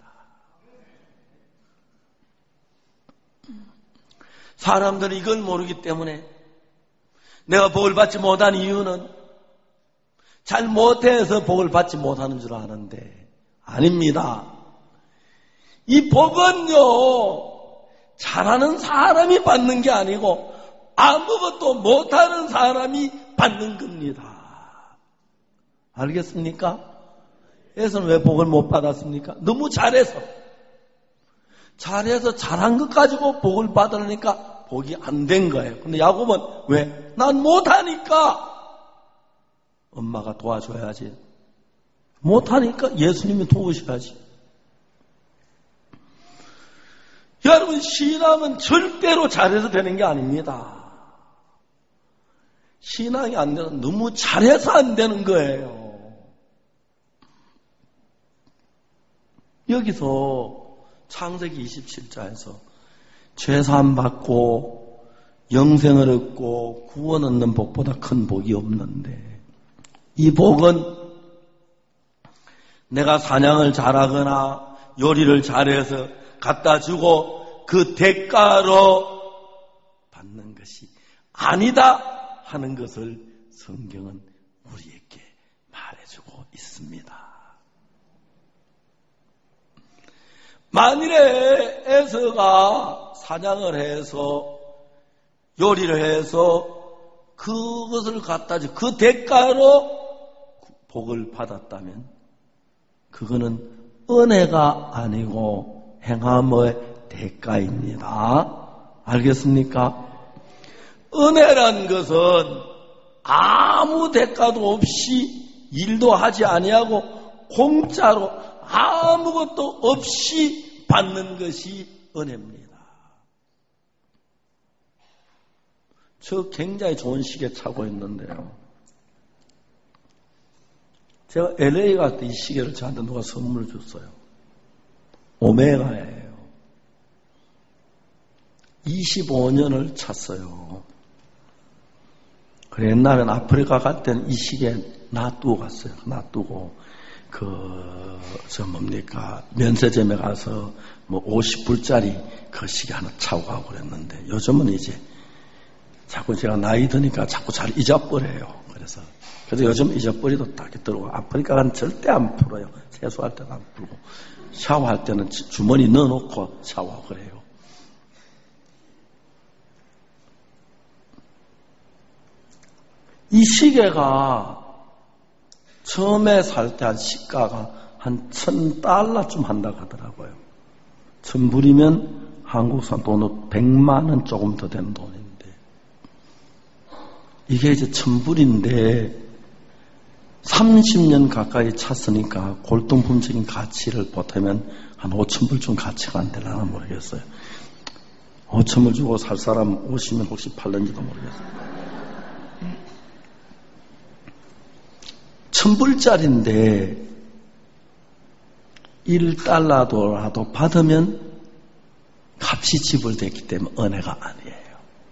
Speaker 1: 사람들은 이걸 모르기 때문에 내가 복을 받지 못한 이유는 잘 못해서 복을 받지 못하는 줄 아는데 아닙니다. 이 복은요 잘하는 사람이 받는 게 아니고 아무것도 못하는 사람이 받는 겁니다. 알겠습니까? 에서는 왜 복을 못 받았습니까? 너무 잘해서. 잘해서 잘한 것 가지고 복을 받으려니까 복이 안 된 거예요. 근데 야곱은 왜? 난 못하니까. 엄마가 도와줘야지. 못하니까 예수님이 도우셔야지. 여러분, 신앙은 절대로 잘해서 되는 게 아닙니다. 신앙이 안 되는, 너무 잘해서 안 되는 거예요. 여기서 창세기 이십칠 장에서 죄사함 받고 영생을 얻고 구원 얻는 복보다 큰 복이 없는데 이 복은 내가 사냥을 잘하거나 요리를 잘해서 갖다 주고 그 대가로 받는 것이 아니다 하는 것을 성경은 우리에게 말해주고 있습니다. 만일에 에서가 사냥을 해서 요리를 해서 그것을 갖다 주 그 대가로 복을 받았다면 그거는 은혜가 아니고 행함의 대가입니다. 알겠습니까? 은혜란 것은 아무 대가도 없이 일도 하지 아니하고 공짜로 아무것도 없이 받는 것이 은혜입니다. 저 굉장히 좋은 시계 차고 있는데요. 제가 엘에이 갈 때 이 시계를 저한테 누가 선물을 줬어요. 오메가예요. 이십오 년을 찼어요. 그래, 옛날엔 아프리카 갈 때는 이 시계 놔두고 갔어요. 놔두고 그, 저 뭡니까, 면세점에 가서 뭐 오십 불짜리 그 시계 하나 차고 가고 그랬는데 요즘은 이제 자꾸 제가 나이 드니까 자꾸 잘 잊어버려요. 그래서 그래서 요즘 잊어버리도 딱 들어오고 아프리카는 절대 안 풀어요. 세수할 때는 안 풀고 샤워할 때는 주머니 넣어놓고 샤워하고 그래요. 이 시계가 처음에 살 때 한 시가가 한 천 달러쯤 한다고 하더라고요. 천 불이면 한국산 돈으로 백만 원 조금 더 되는 돈인데 이게 이제 천 불인데 삼십 년 가까이 찼으니까 골동품적인 가치를 보태면 한 오천 불쯤 가치가 안 되려나 모르겠어요. 오천 불 주고 살 사람 오시면 혹시 팔는지도 모르겠어요. 천 불짜리인데 일 달러라도 받으면 값이 지불됐기 때문에 은혜가 아니에요.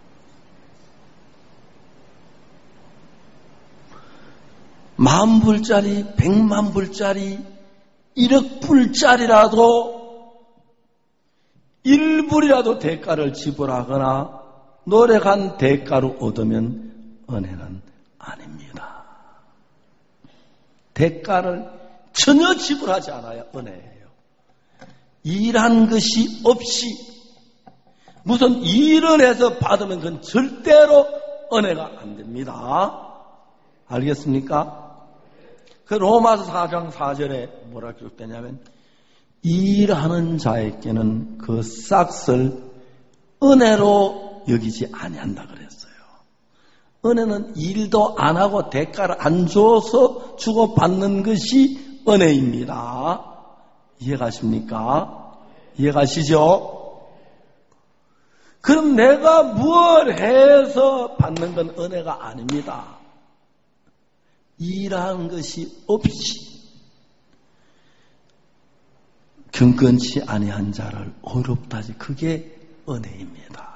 Speaker 1: 만 불짜리, 백만 불짜리, 일억 불짜리라도 일 불이라도 대가를 지불하거나 노력한 대가로 얻으면 은혜는 아닙니다. 대가를 전혀 지불하지 않아야 은혜예요. 일한 것이 없이 무슨 일을 해서 받으면 그건 절대로 은혜가 안 됩니다. 알겠습니까? 그 로마서 사 장 사 절에 뭐라 기록되냐면 일하는 자에게는 그 싹을 은혜로 여기지 아니한다 그랬어요. 은혜는 일도 안 하고 대가를 안 줘서 주고받는 것이 은혜입니다. 이해가십니까? 이해가시죠? 그럼 내가 뭘 해서 받는 건 은혜가 아닙니다. 일하는 것이 없이 경건치 아니한 자를 어렵다지 그게 은혜입니다.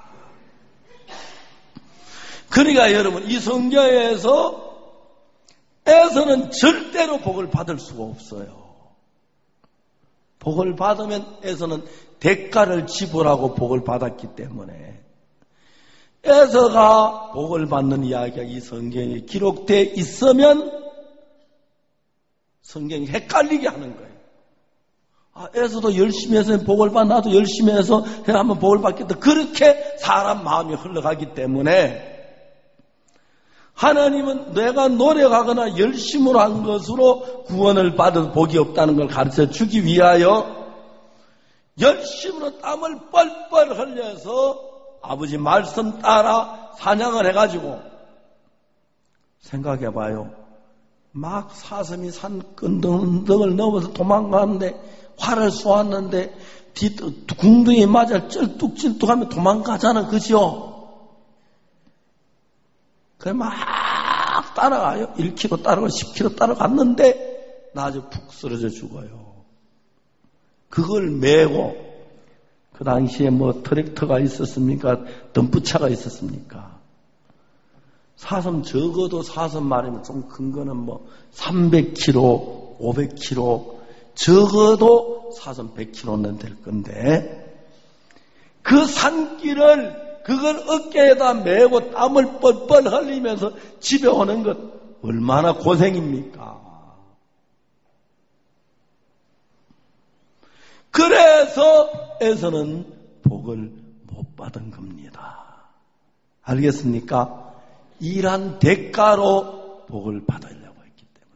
Speaker 1: 그러니까 여러분 이 성경에서 에서는 절대로 복을 받을 수가 없어요. 복을 받으면 에서는 대가를 지불하고 복을 받았기 때문에 에서가 복을 받는 이야기가 이 성경에 기록되어 있으면 성경이 헷갈리게 하는 거예요. 아, 에서도 열심히 해서 복을 받, 나도 열심히 해서 한번 복을 받겠다. 그렇게 사람 마음이 흘러가기 때문에 하나님은 내가 노력하거나 열심으로 한 것으로 구원을 받아도 복이 없다는 걸 가르쳐 주기 위하여 열심으로 땀을 뻘뻘 흘려서 아버지 말씀 따라 사냥을 해가지고 생각해봐요. 막 사슴이 산 끈덩을 넘어서 도망가는데 활을 쏘았는데 뒤, 궁둥이 맞아 쩔뚝쩔뚝하면 도망가잖아. 그죠? 그래 막 따라가요. 일 킬로미터 따라가고 십 킬로미터 따라갔는데 나중에 푹 쓰러져 죽어요. 그걸 메고 그 당시에 뭐 트랙터가 있었습니까? 덤프차가 있었습니까? 사슴 적어도 사슴 말이면 좀 큰 거는 뭐 삼백 킬로미터, 오백 킬로미터 적어도 사슴 백 킬로미터는 될 건데 그 산길을 그걸 어깨에다 메고 땀을 뻘뻘 흘리면서 집에 오는 것 얼마나 고생입니까? 그래서 에서는 복을 못 받은 겁니다. 알겠습니까? 일한 대가로 복을 받으려고 했기 때문에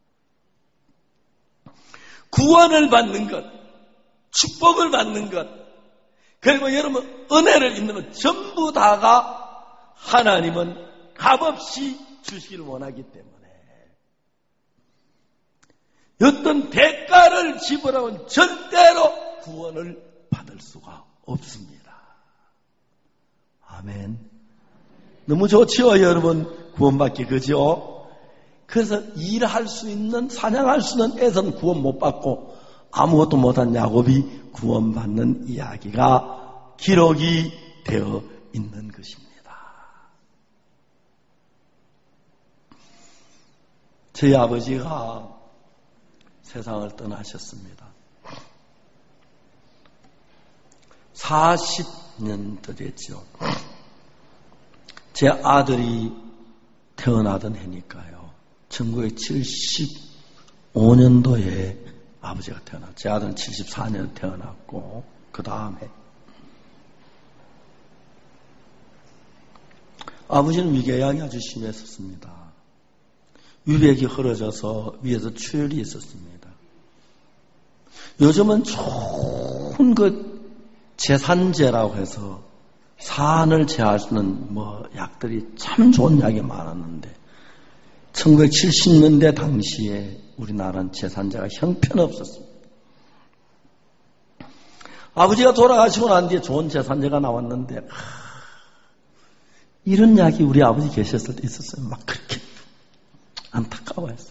Speaker 1: 구원을 받는 것, 축복을 받는 것, 그리고 여러분 은혜를 입는 것 전부 다가 하나님은 값없이 주시기를 원하기 때문에 어떤 대가를 지불하면 절대로 구원을 받을 수가 없습니다. 아멘. 너무 좋지요 여러분 구원받기 그죠? 그래서 일할 수 있는 사냥할 수 있는 애서는 구원 못 받고 아무것도 못한 야곱이 구원받는 이야기가 기록이 되어 있는 것입니다. 저희 아버지가 세상을 떠나셨습니다. 사십 년 더 됐죠. 제 아들이 태어나던 해니까요. 천구백칠십오 년도에 아버지가 태어났죠. 제 아들은 칠십사 년에 태어났고 그 다음에 아버지는 위궤양이 아주 심했었습니다. 위백이 흐려져서 위에서 출혈이 있었습니다. 요즘은 좋은 그 제산제라고 해서 산을 제하는 뭐 약들이 참 좋은 약이 많았는데 천구백칠십 년대 당시에 우리나라는 제산제가 형편없었습니다. 아버지가 돌아가시고 난 뒤에 좋은 제산제가 나왔는데 하, 이런 약이 우리 아버지 계셨을 때 있었어요. 막 그렇게 안타까워했어요.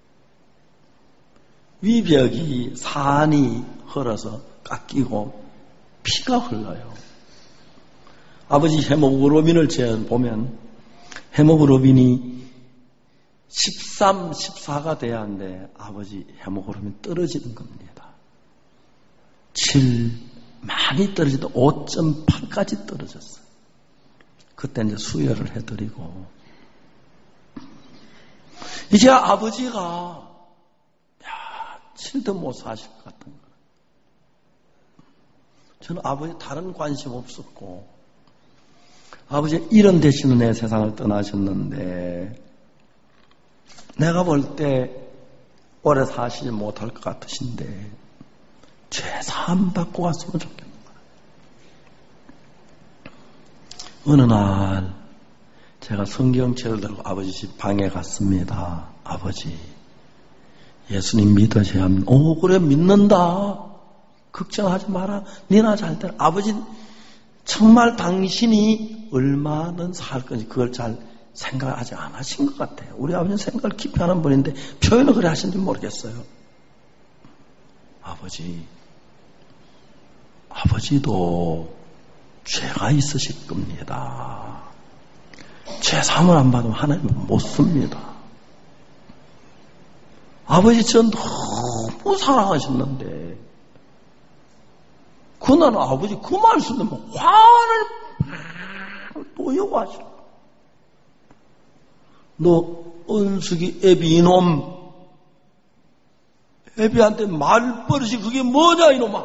Speaker 1: 위벽이 산이 흘러서 깎이고 피가 흘러요. 아버지 헤모글로빈을 재보면 헤모글로빈이 십삼, 십사가 돼야 하는데 아버지 헤모글로빈 떨어지는 겁니다. 칠, 많이 떨어지도 오 점 팔까지 떨어졌어요. 그때 이제 수혈을 해드리고 이제 아버지가 며칠도 못 사실 것 같은 거예요. 저는 아버지 다른 관심 없었고 아버지 일흔 되시는 내 세상을 떠나셨는데 내가 볼 때 오래 사시지 못할 것 같으신데 죄 사함 받고 갔으면 좋겠는 거예요. 어느 날 제가 성경책을 들고 아버지 집 방에 갔습니다. 아버지, 예수님 믿으셔야 합니다. 오, 그래, 믿는다. 걱정하지 마라. 니나 잘 되라. 아버지, 정말 당신이 얼마나 살 건지 그걸 잘 생각하지 않으신 것 같아요. 우리 아버지는 생각을 깊이 하는 분인데 표현을 그래 하신지 모르겠어요. 아버지, 아버지도 죄가 있으실 겁니다. 죄 사함을 안 받으면 하나님은 못 씁니다. 아버지 전 너무 사랑하셨는데 그날 아버지 그 말씀 때문에 화를 또여고 하시고 너 은숙이 애비 이놈 애비한테 말버릇이 그게 뭐냐 이놈아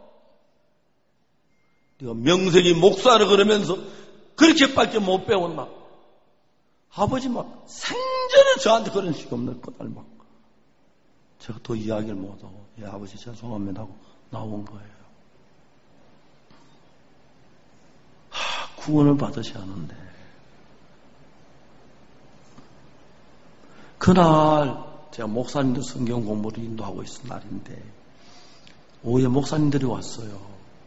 Speaker 1: 네가 명색이 목사를 그러면서 그렇게밖에 못 배웠나 아버지 막 생전에 저한테 그런 식이 없는 그날 막 제가 더 이야기를 못하고 예 아버지 죄송합니다 하고 나온 거예요. 하, 구원을 받으셔야 하는데 그날 제가 목사님들 성경 공부를 인도하고 있을 날인데 오후에 목사님들이 왔어요.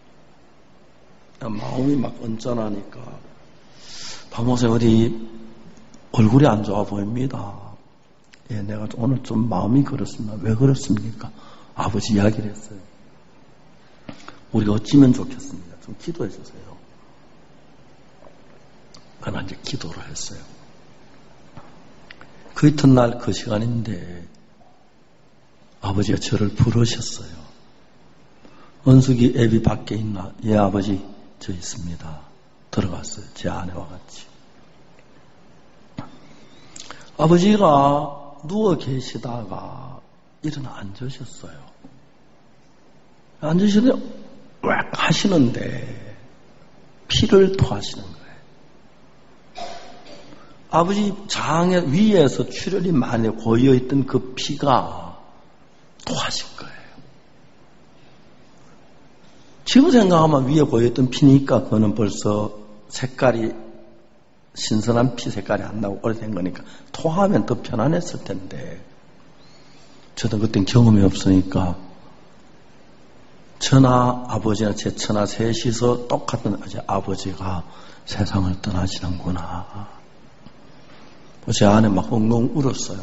Speaker 1: 마음이 막 언짢으니까 박목사님 어디 얼굴이 안 좋아 보입니다. 예, 내가 오늘 좀 마음이 그렇습니다. 왜 그렇습니까? 아버지 이야기를 했어요. 우리가 어찌면 좋겠습니다. 좀 기도해 주세요. 그러나 이제 기도를 했어요. 그 이튿날 그 시간인데 아버지가 저를 부르셨어요. 은숙이 애비 밖에 있나? 예, 아버지 저 있습니다. 들어갔어요. 제 아내와 같이. 아버지가 누워 계시다가 일어나 앉으셨어요. 앉으시는데 꽉 하시는데 피를 토하시는 거예요. 아버지 장에 위에서 출혈이 많이 고여있던 그 피가 토하신 거예요. 지금 생각하면 위에 고여있던 피니까 그거는 벌써 색깔이 신선한 피 색깔이 안 나고 오래된 거니까 토하면 더 편안했을 텐데 저도 그땐 경험이 없으니까 저나 아버지나 제 처나 셋이서 똑같은 아버지가 세상을 떠나시는구나. 제 안에 막 엉엉 울었어요.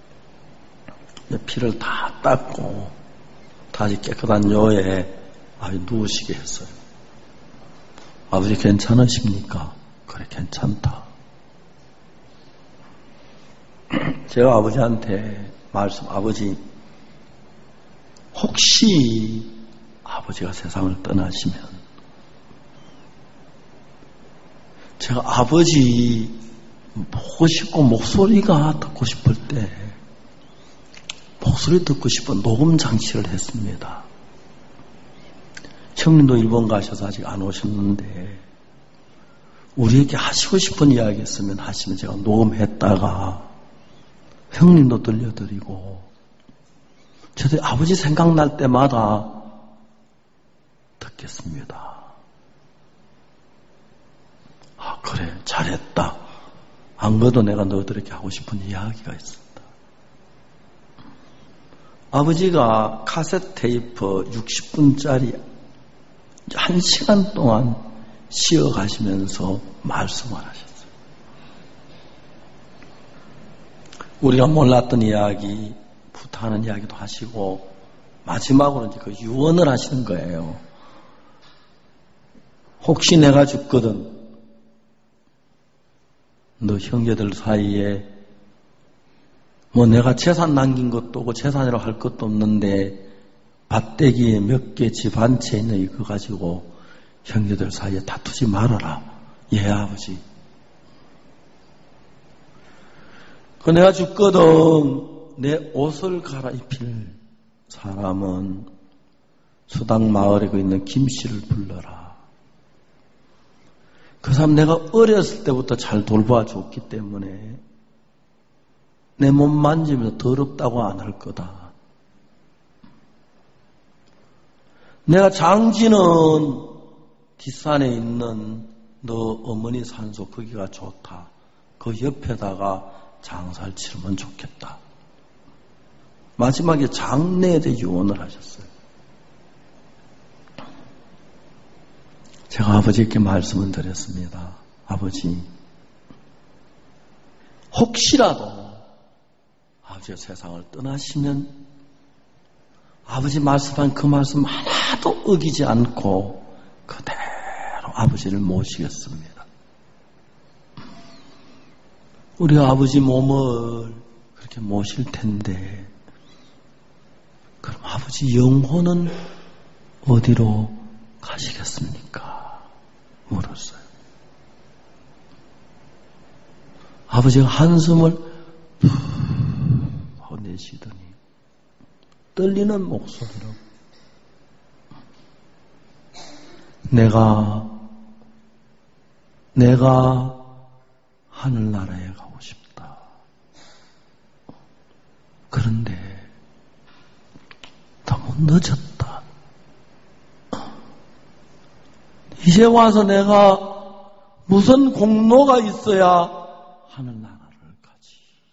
Speaker 1: 피를 다 닦고 다시 깨끗한 요에 아버지 누우시게 했어요. 아버지 괜찮으십니까? 그래 괜찮다. 제가 아버지한테 말씀 아버지 혹시 아버지가 세상을 떠나시면 제가 아버지 보고 싶고 목소리가 듣고 싶을 때 목소리 듣고 싶어 녹음 장치를 했습니다. 형님도 일본 가셔서 아직 안 오셨는데 우리에게 하시고 싶은 이야기 있으면 하시면 제가 녹음했다가 형님도 들려드리고 저도 아버지 생각날 때마다 듣겠습니다. 아 그래 잘했다. 안 그래도 내가 너희들에게 하고 싶은 이야기가 있었다. 아버지가 카세트 테이프 육십 분짜리 한 시간 동안 쉬어가시면서 말씀을 하셨어요. 우리가 몰랐던 이야기, 부탁하는 이야기도 하시고 마지막으로 이제 그 유언을 하시는 거예요. 혹시 내가 죽거든 너 형제들 사이에 뭐 내가 재산 남긴 것도 없고 재산이라고 할 것도 없는데 밭대기에 몇 개 집 한 채 있는 이거 가지고 형제들 사이에 다투지 말아라. 예 아버지. 그 내가 죽거든 내 옷을 갈아입힐 사람은 수당 마을에 있는 김씨를 불러라. 그 사람 내가 어렸을 때부터 잘 돌봐줬기 때문에 내 몸 만지면서 더럽다고 안 할 거다. 내가 장지는 뒷산에 있는 너 어머니 산소 거기가 좋다. 그 옆에다가 장사를 치르면 좋겠다. 마지막에 장래에 대해 유언을 하셨어요. 제가 아버지께 말씀을 드렸습니다. 아버지, 혹시라도 아버지가 세상을 떠나시면 아버지 말씀한 그 말씀 하나도 어기지 않고 그대로 아버지를 모시겠습니다. 우리 아버지 몸을 그렇게 모실 텐데 그럼 아버지 영혼은 어디로 가시겠습니까? 물었어요. 아버지가 한숨을 푹 하고 내쉬더니 떨리는 목소리로 내가 내가 하늘나라에 가고 싶다. 그런데 너무 늦었다. 이제 와서 내가 무슨 공로가 있어야 하늘나라를 가지.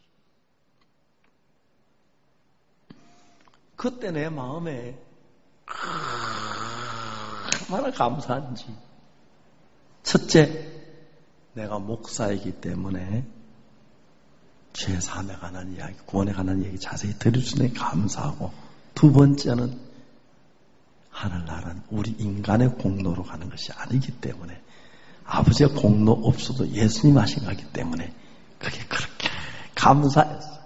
Speaker 1: 그때 내 마음에 얼마나 감사한지. 첫째, 내가 목사이기 때문에 죄 사함에 관한 이야기, 구원에 관한 이야기 자세히 들을 수 있는 게 감사하고, 두 번째는 하늘나라는 우리 인간의 공로로 가는 것이 아니기 때문에 아버지의 공로 없어도 예수님 하신 거기 때문에 그게 그렇게 감사했어요.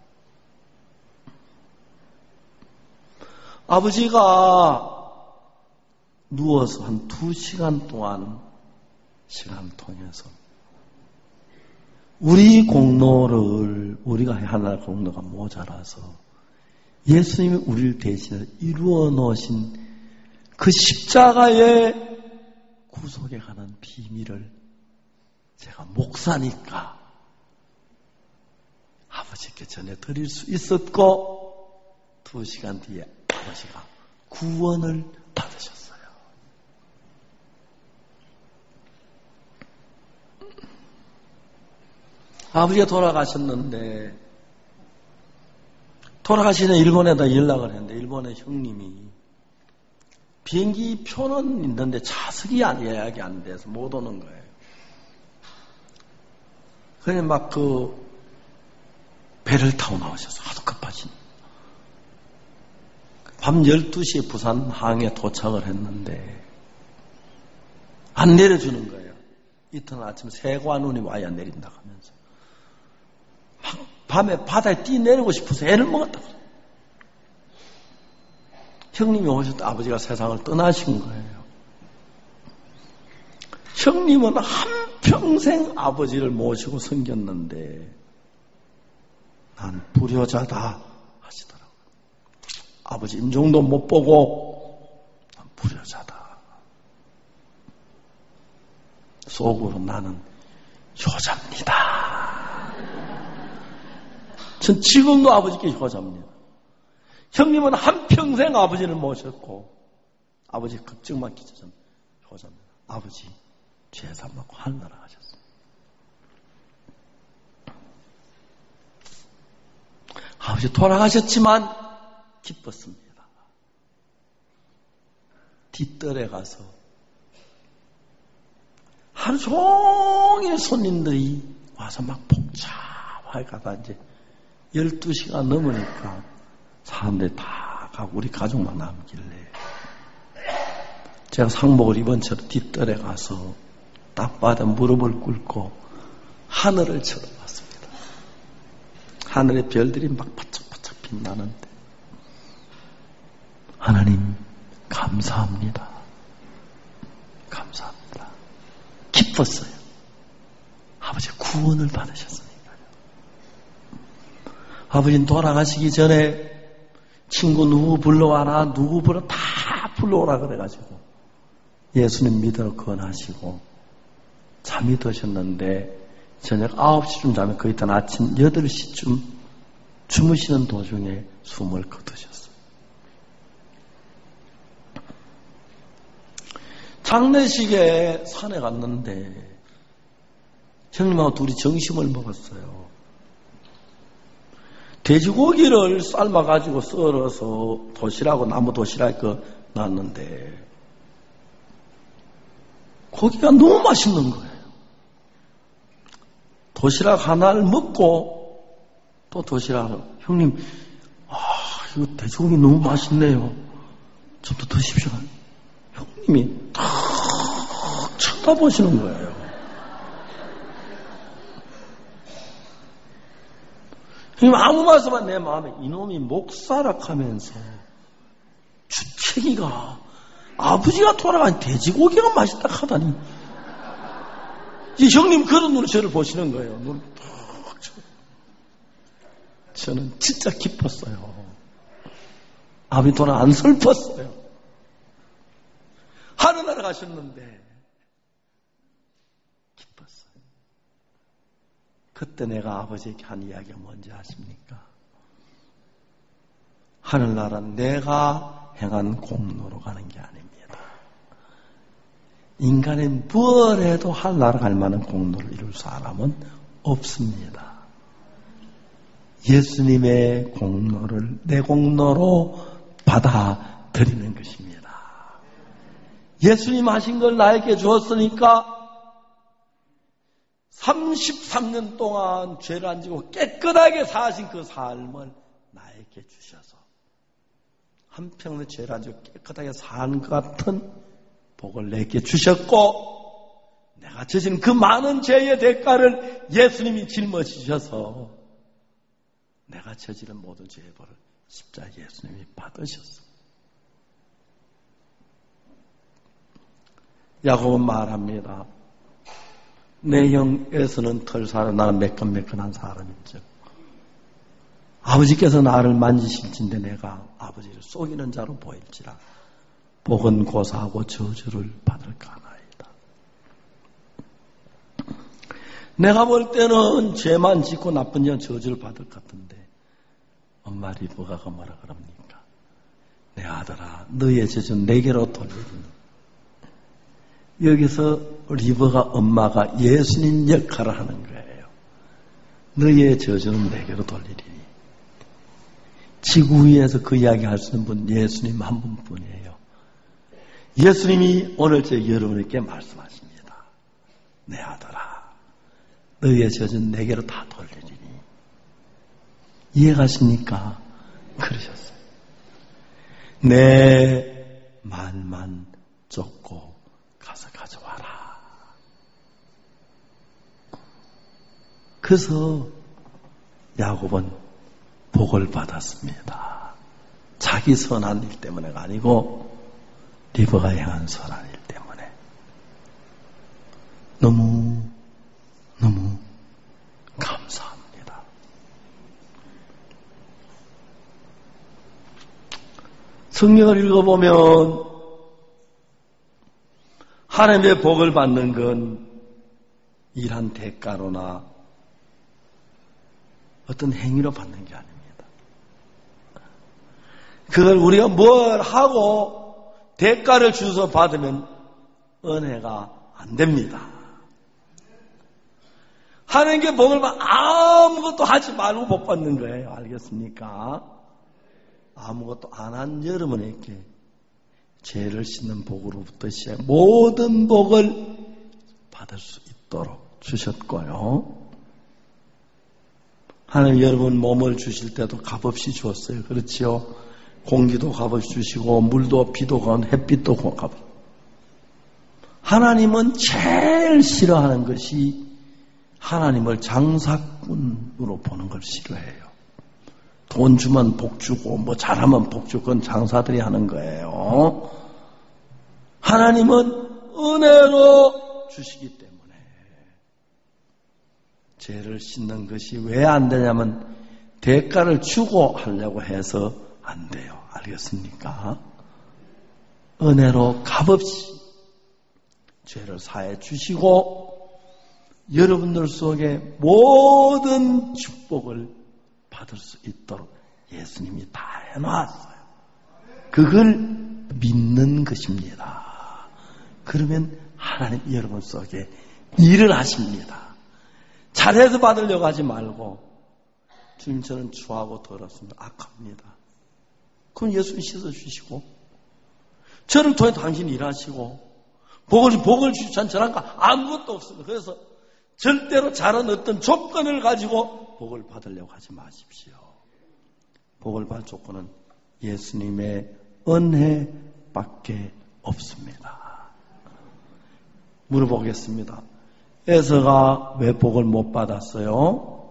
Speaker 1: 아버지가 누워서 한 두 시간 동안 시간을 통해서 우리 공로를 우리가 하나의 공로가 모자라서 예수님이 우리를 대신해 이루어 놓으신 그 십자가의 구속에 관한 비밀을 제가 목사니까 아버지께 전해드릴 수 있었고 두 시간 뒤에 아버지가 구원을 받으셨어요. 아버지가 돌아가셨는데 돌아가시는 일본에다 연락을 했는데 일본의 형님이 비행기 표는 있는데 좌석이 예약이 안 돼서 못 오는 거예요. 그냥 막 그 배를 타고 나오셔서 하도 급하신. 밤 열두 시에 부산 항에 도착을 했는데 안 내려주는 거예요. 이튿날 아침 세관운이 와야 내린다 하면서. 막 밤에 바다에 뛰내리고 싶어서 애를 먹었다고. 형님이 오셨을 때 아버지가 세상을 떠나신 거예요. 형님은 한 평생 아버지를 모시고 섬겼는데 난 불효자다 하시더라고요. 아버지 임종도 못 보고 난 불효자다. 속으로 나는 효자입니다. 전 지금도 아버지께 효자입니다. 형님은 한평생 아버지를 모셨고 아버지 걱정만 끼쳐서 효자입니다. 아버지 죄사 먹고 하늘나라 가셨어요. 아버지 돌아가셨지만 기뻤습니다. 뒷뜰에 가서 하루 종일 손님들이 와서 막 복잡하게 가다 이제 열두 시간 넘으니까 사람들이 다 가고 우리 가족만 남길래 제가 상복을 입은 채로 뒷뜰에 가서 땅바닥에 무릎을 꿇고 하늘을 쳐다봤습니다. 하늘의 별들이 막 바짝바짝 빛나는데 하나님 감사합니다. 감사합니다. 기뻤어요. 아버지 구원을 받으셨으니까요. 아버지는 돌아가시기 전에 친구 누구 불러와라 누구 불러 다 불러오라 그래가지고 예수님 믿으러 건하시고 잠이 드셨는데 저녁 아홉 시쯤 자면 그 이따 아침 여덟 시쯤 주무시는 도중에 숨을 거두셨어요. 장례식에 산에 갔는데 형님하고 둘이 점심을 먹었어요. 돼지고기를 삶아가지고 썰어서 도시락하고 나무 도시락 그 놨는데 고기가 너무 맛있는 거예요. 도시락 하나를 먹고 또 도시락을 형님 아 이거 돼지고기 너무 맛있네요. 좀 더 드십시오. 형님이 탁 쳐다보시는 거예요. 형님 아무 말씀만 내 마음에 이놈이 목사락하면서 주책이가 아버지가 돌아간 돼지고기가 맛있다 하다니 이 형님 그런 눈으로 저를 보시는 거예요. 눈 탁 쳐. 저는 진짜 기뻤어요. 아버지 돌아 안 슬펐어요. 하늘나라 가셨는데 기뻤어요. 그때 내가 아버지에게 한 이야기가 뭔지 아십니까? 하늘나라는 내가 행한 공로로 가는 게 아닙니다. 인간의 뭘 해도 하늘나라 갈 만한 공로를 이룰 사람은 없습니다. 예수님의 공로를 내 공로로 받아들이는 것입니다. 예수님 하신 걸 나에게 주었으니까 삼십삼 년 동안 죄를 안 지고 깨끗하게 사신 그 삶을 나에게 주셔서 한평생 죄를 안 지고 깨끗하게 산 것 같은 복을 내게 주셨고 내가 저지른 그 많은 죄의 대가를 예수님이 짊어지셔서 내가 저지른 모든 죄의 벌을 십자가 예수님이 받으셨어. 야곱은 말합니다. 내 형에서는 털 사람, 나는 매끈매끈한 사람인즉 아버지께서 나를 만지실진데 내가 아버지를 속이는 자로 보일지라 복은 고사하고 저주를 받을까 하나이다. 내가 볼 때는 죄만 짓고 나쁜 년 저주를 받을 것 같은데 엄마 리브가가 뭐라 그럽니까? 내 아들아 너의 저주는 내게로 돌리리니. 여기서 리브가 엄마가 예수님 역할을 하는 거예요. 너의 저주는 내게로 돌리리니. 지구 위에서 그 이야기 할 수 있는 분 예수님 한 분뿐이에요. 예수님이 오늘 저 여러분에게 말씀하십니다. 내 아들아 너의 저주는 내게로 다 돌리리니. 이해가십니까? 그러셨어요. 내 말만 쫓고 가서 가져와라. 그래서 야곱은 복을 받았습니다. 자기 선한 일 때문에가 아니고 리브가 행한 선한 일 때문에. 너무 성경을 읽어보면 하나님의 복을 받는 건 일한 대가로나 어떤 행위로 받는 게 아닙니다. 그걸 우리가 뭘 하고 대가를 주서 받으면 은혜가 안 됩니다. 하나님께 복을 받 아무것도 하지 말고 복 받는 거예요. 알겠습니까? 아무것도 안 한 여러분에게 죄를 씻는 복으로부터 시작 모든 복을 받을 수 있도록 주셨고요. 하나님 여러분 몸을 주실 때도 값없이 주었어요. 그렇지요? 공기도 값없이 주시고 물도 비도 햇빛도 값없이. 하나님은 제일 싫어하는 것이 하나님을 장사꾼으로 보는 걸 싫어해요. 돈 주면 복 주고 뭐 잘하면 복 주고 그건 장사들이 하는 거예요. 하나님은 은혜로 주시기 때문에 죄를 씻는 것이 왜 안 되냐면 대가를 주고 하려고 해서 안 돼요. 알겠습니까? 은혜로 값없이 죄를 사해 주시고 여러분들 속에 모든 축복을 받을 수 있도록 예수님이 다 해놨어요. 그걸 믿는 것입니다. 그러면 하나님 여러분 속에 일을 하십니다. 잘해서 받으려고 하지 말고 주님 저는 추하고 더럽습니다. 악합니다. 그럼 예수님 씻어주시고 저를 통해 당신이 일하시고 복을, 복을 주시지 저랑가 아무것도 없습니다. 그래서 절대로 잘한 어떤 조건을 가지고 복을 받으려고 하지 마십시오. 복을 받을 조건은 예수님의 은혜밖에 없습니다. 물어보겠습니다. 에서가 왜 복을 못 받았어요?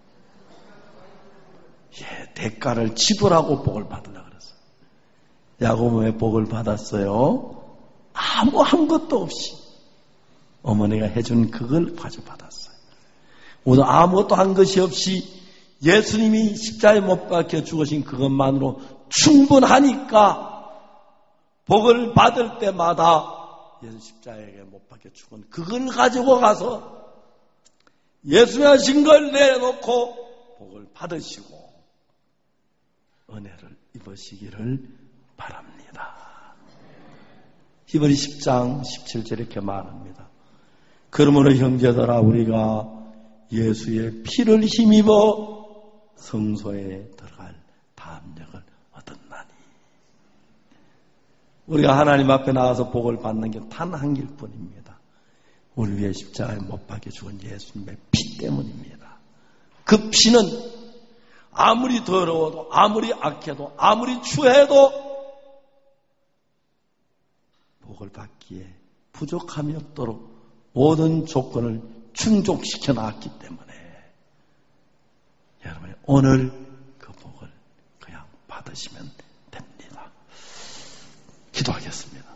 Speaker 1: 예, 대가를 지불하고 복을 받으려고 그랬어요. 야곱은 왜 복을 받았어요? 아무 한 것도 없이 어머니가 해준 그걸 가져받았어요. 오늘 아무것도 한 것이 없이 예수님이 십자가에 못 박혀 죽으신 그것만으로 충분하니까 복을 받을 때마다 예수 십자가에 못 박혀 죽은 그걸 가지고 가서 예수님이 하신 걸 내놓고 복을 받으시고 은혜를 입으시기를 바랍니다. 히브리 십 장 십칠 절 이렇게 말합니다. 그러므로 형제들아 우리가 예수의 피를 힘입어 성소에 들어갈 담력을 얻었나니. 우리가 하나님 앞에 나가서 복을 받는 게 단 한 길뿐입니다. 우리 위해 십자가에 못 박혀 죽은 예수님의 피 때문입니다. 그 피는 아무리 더러워도 아무리 악해도 아무리 추해도 복을 받기에 부족함이 없도록 모든 조건을 충족시켜 놨기 때문에 여러분이 오늘 그 복을 그냥 받으시면 됩니다. 기도하겠습니다.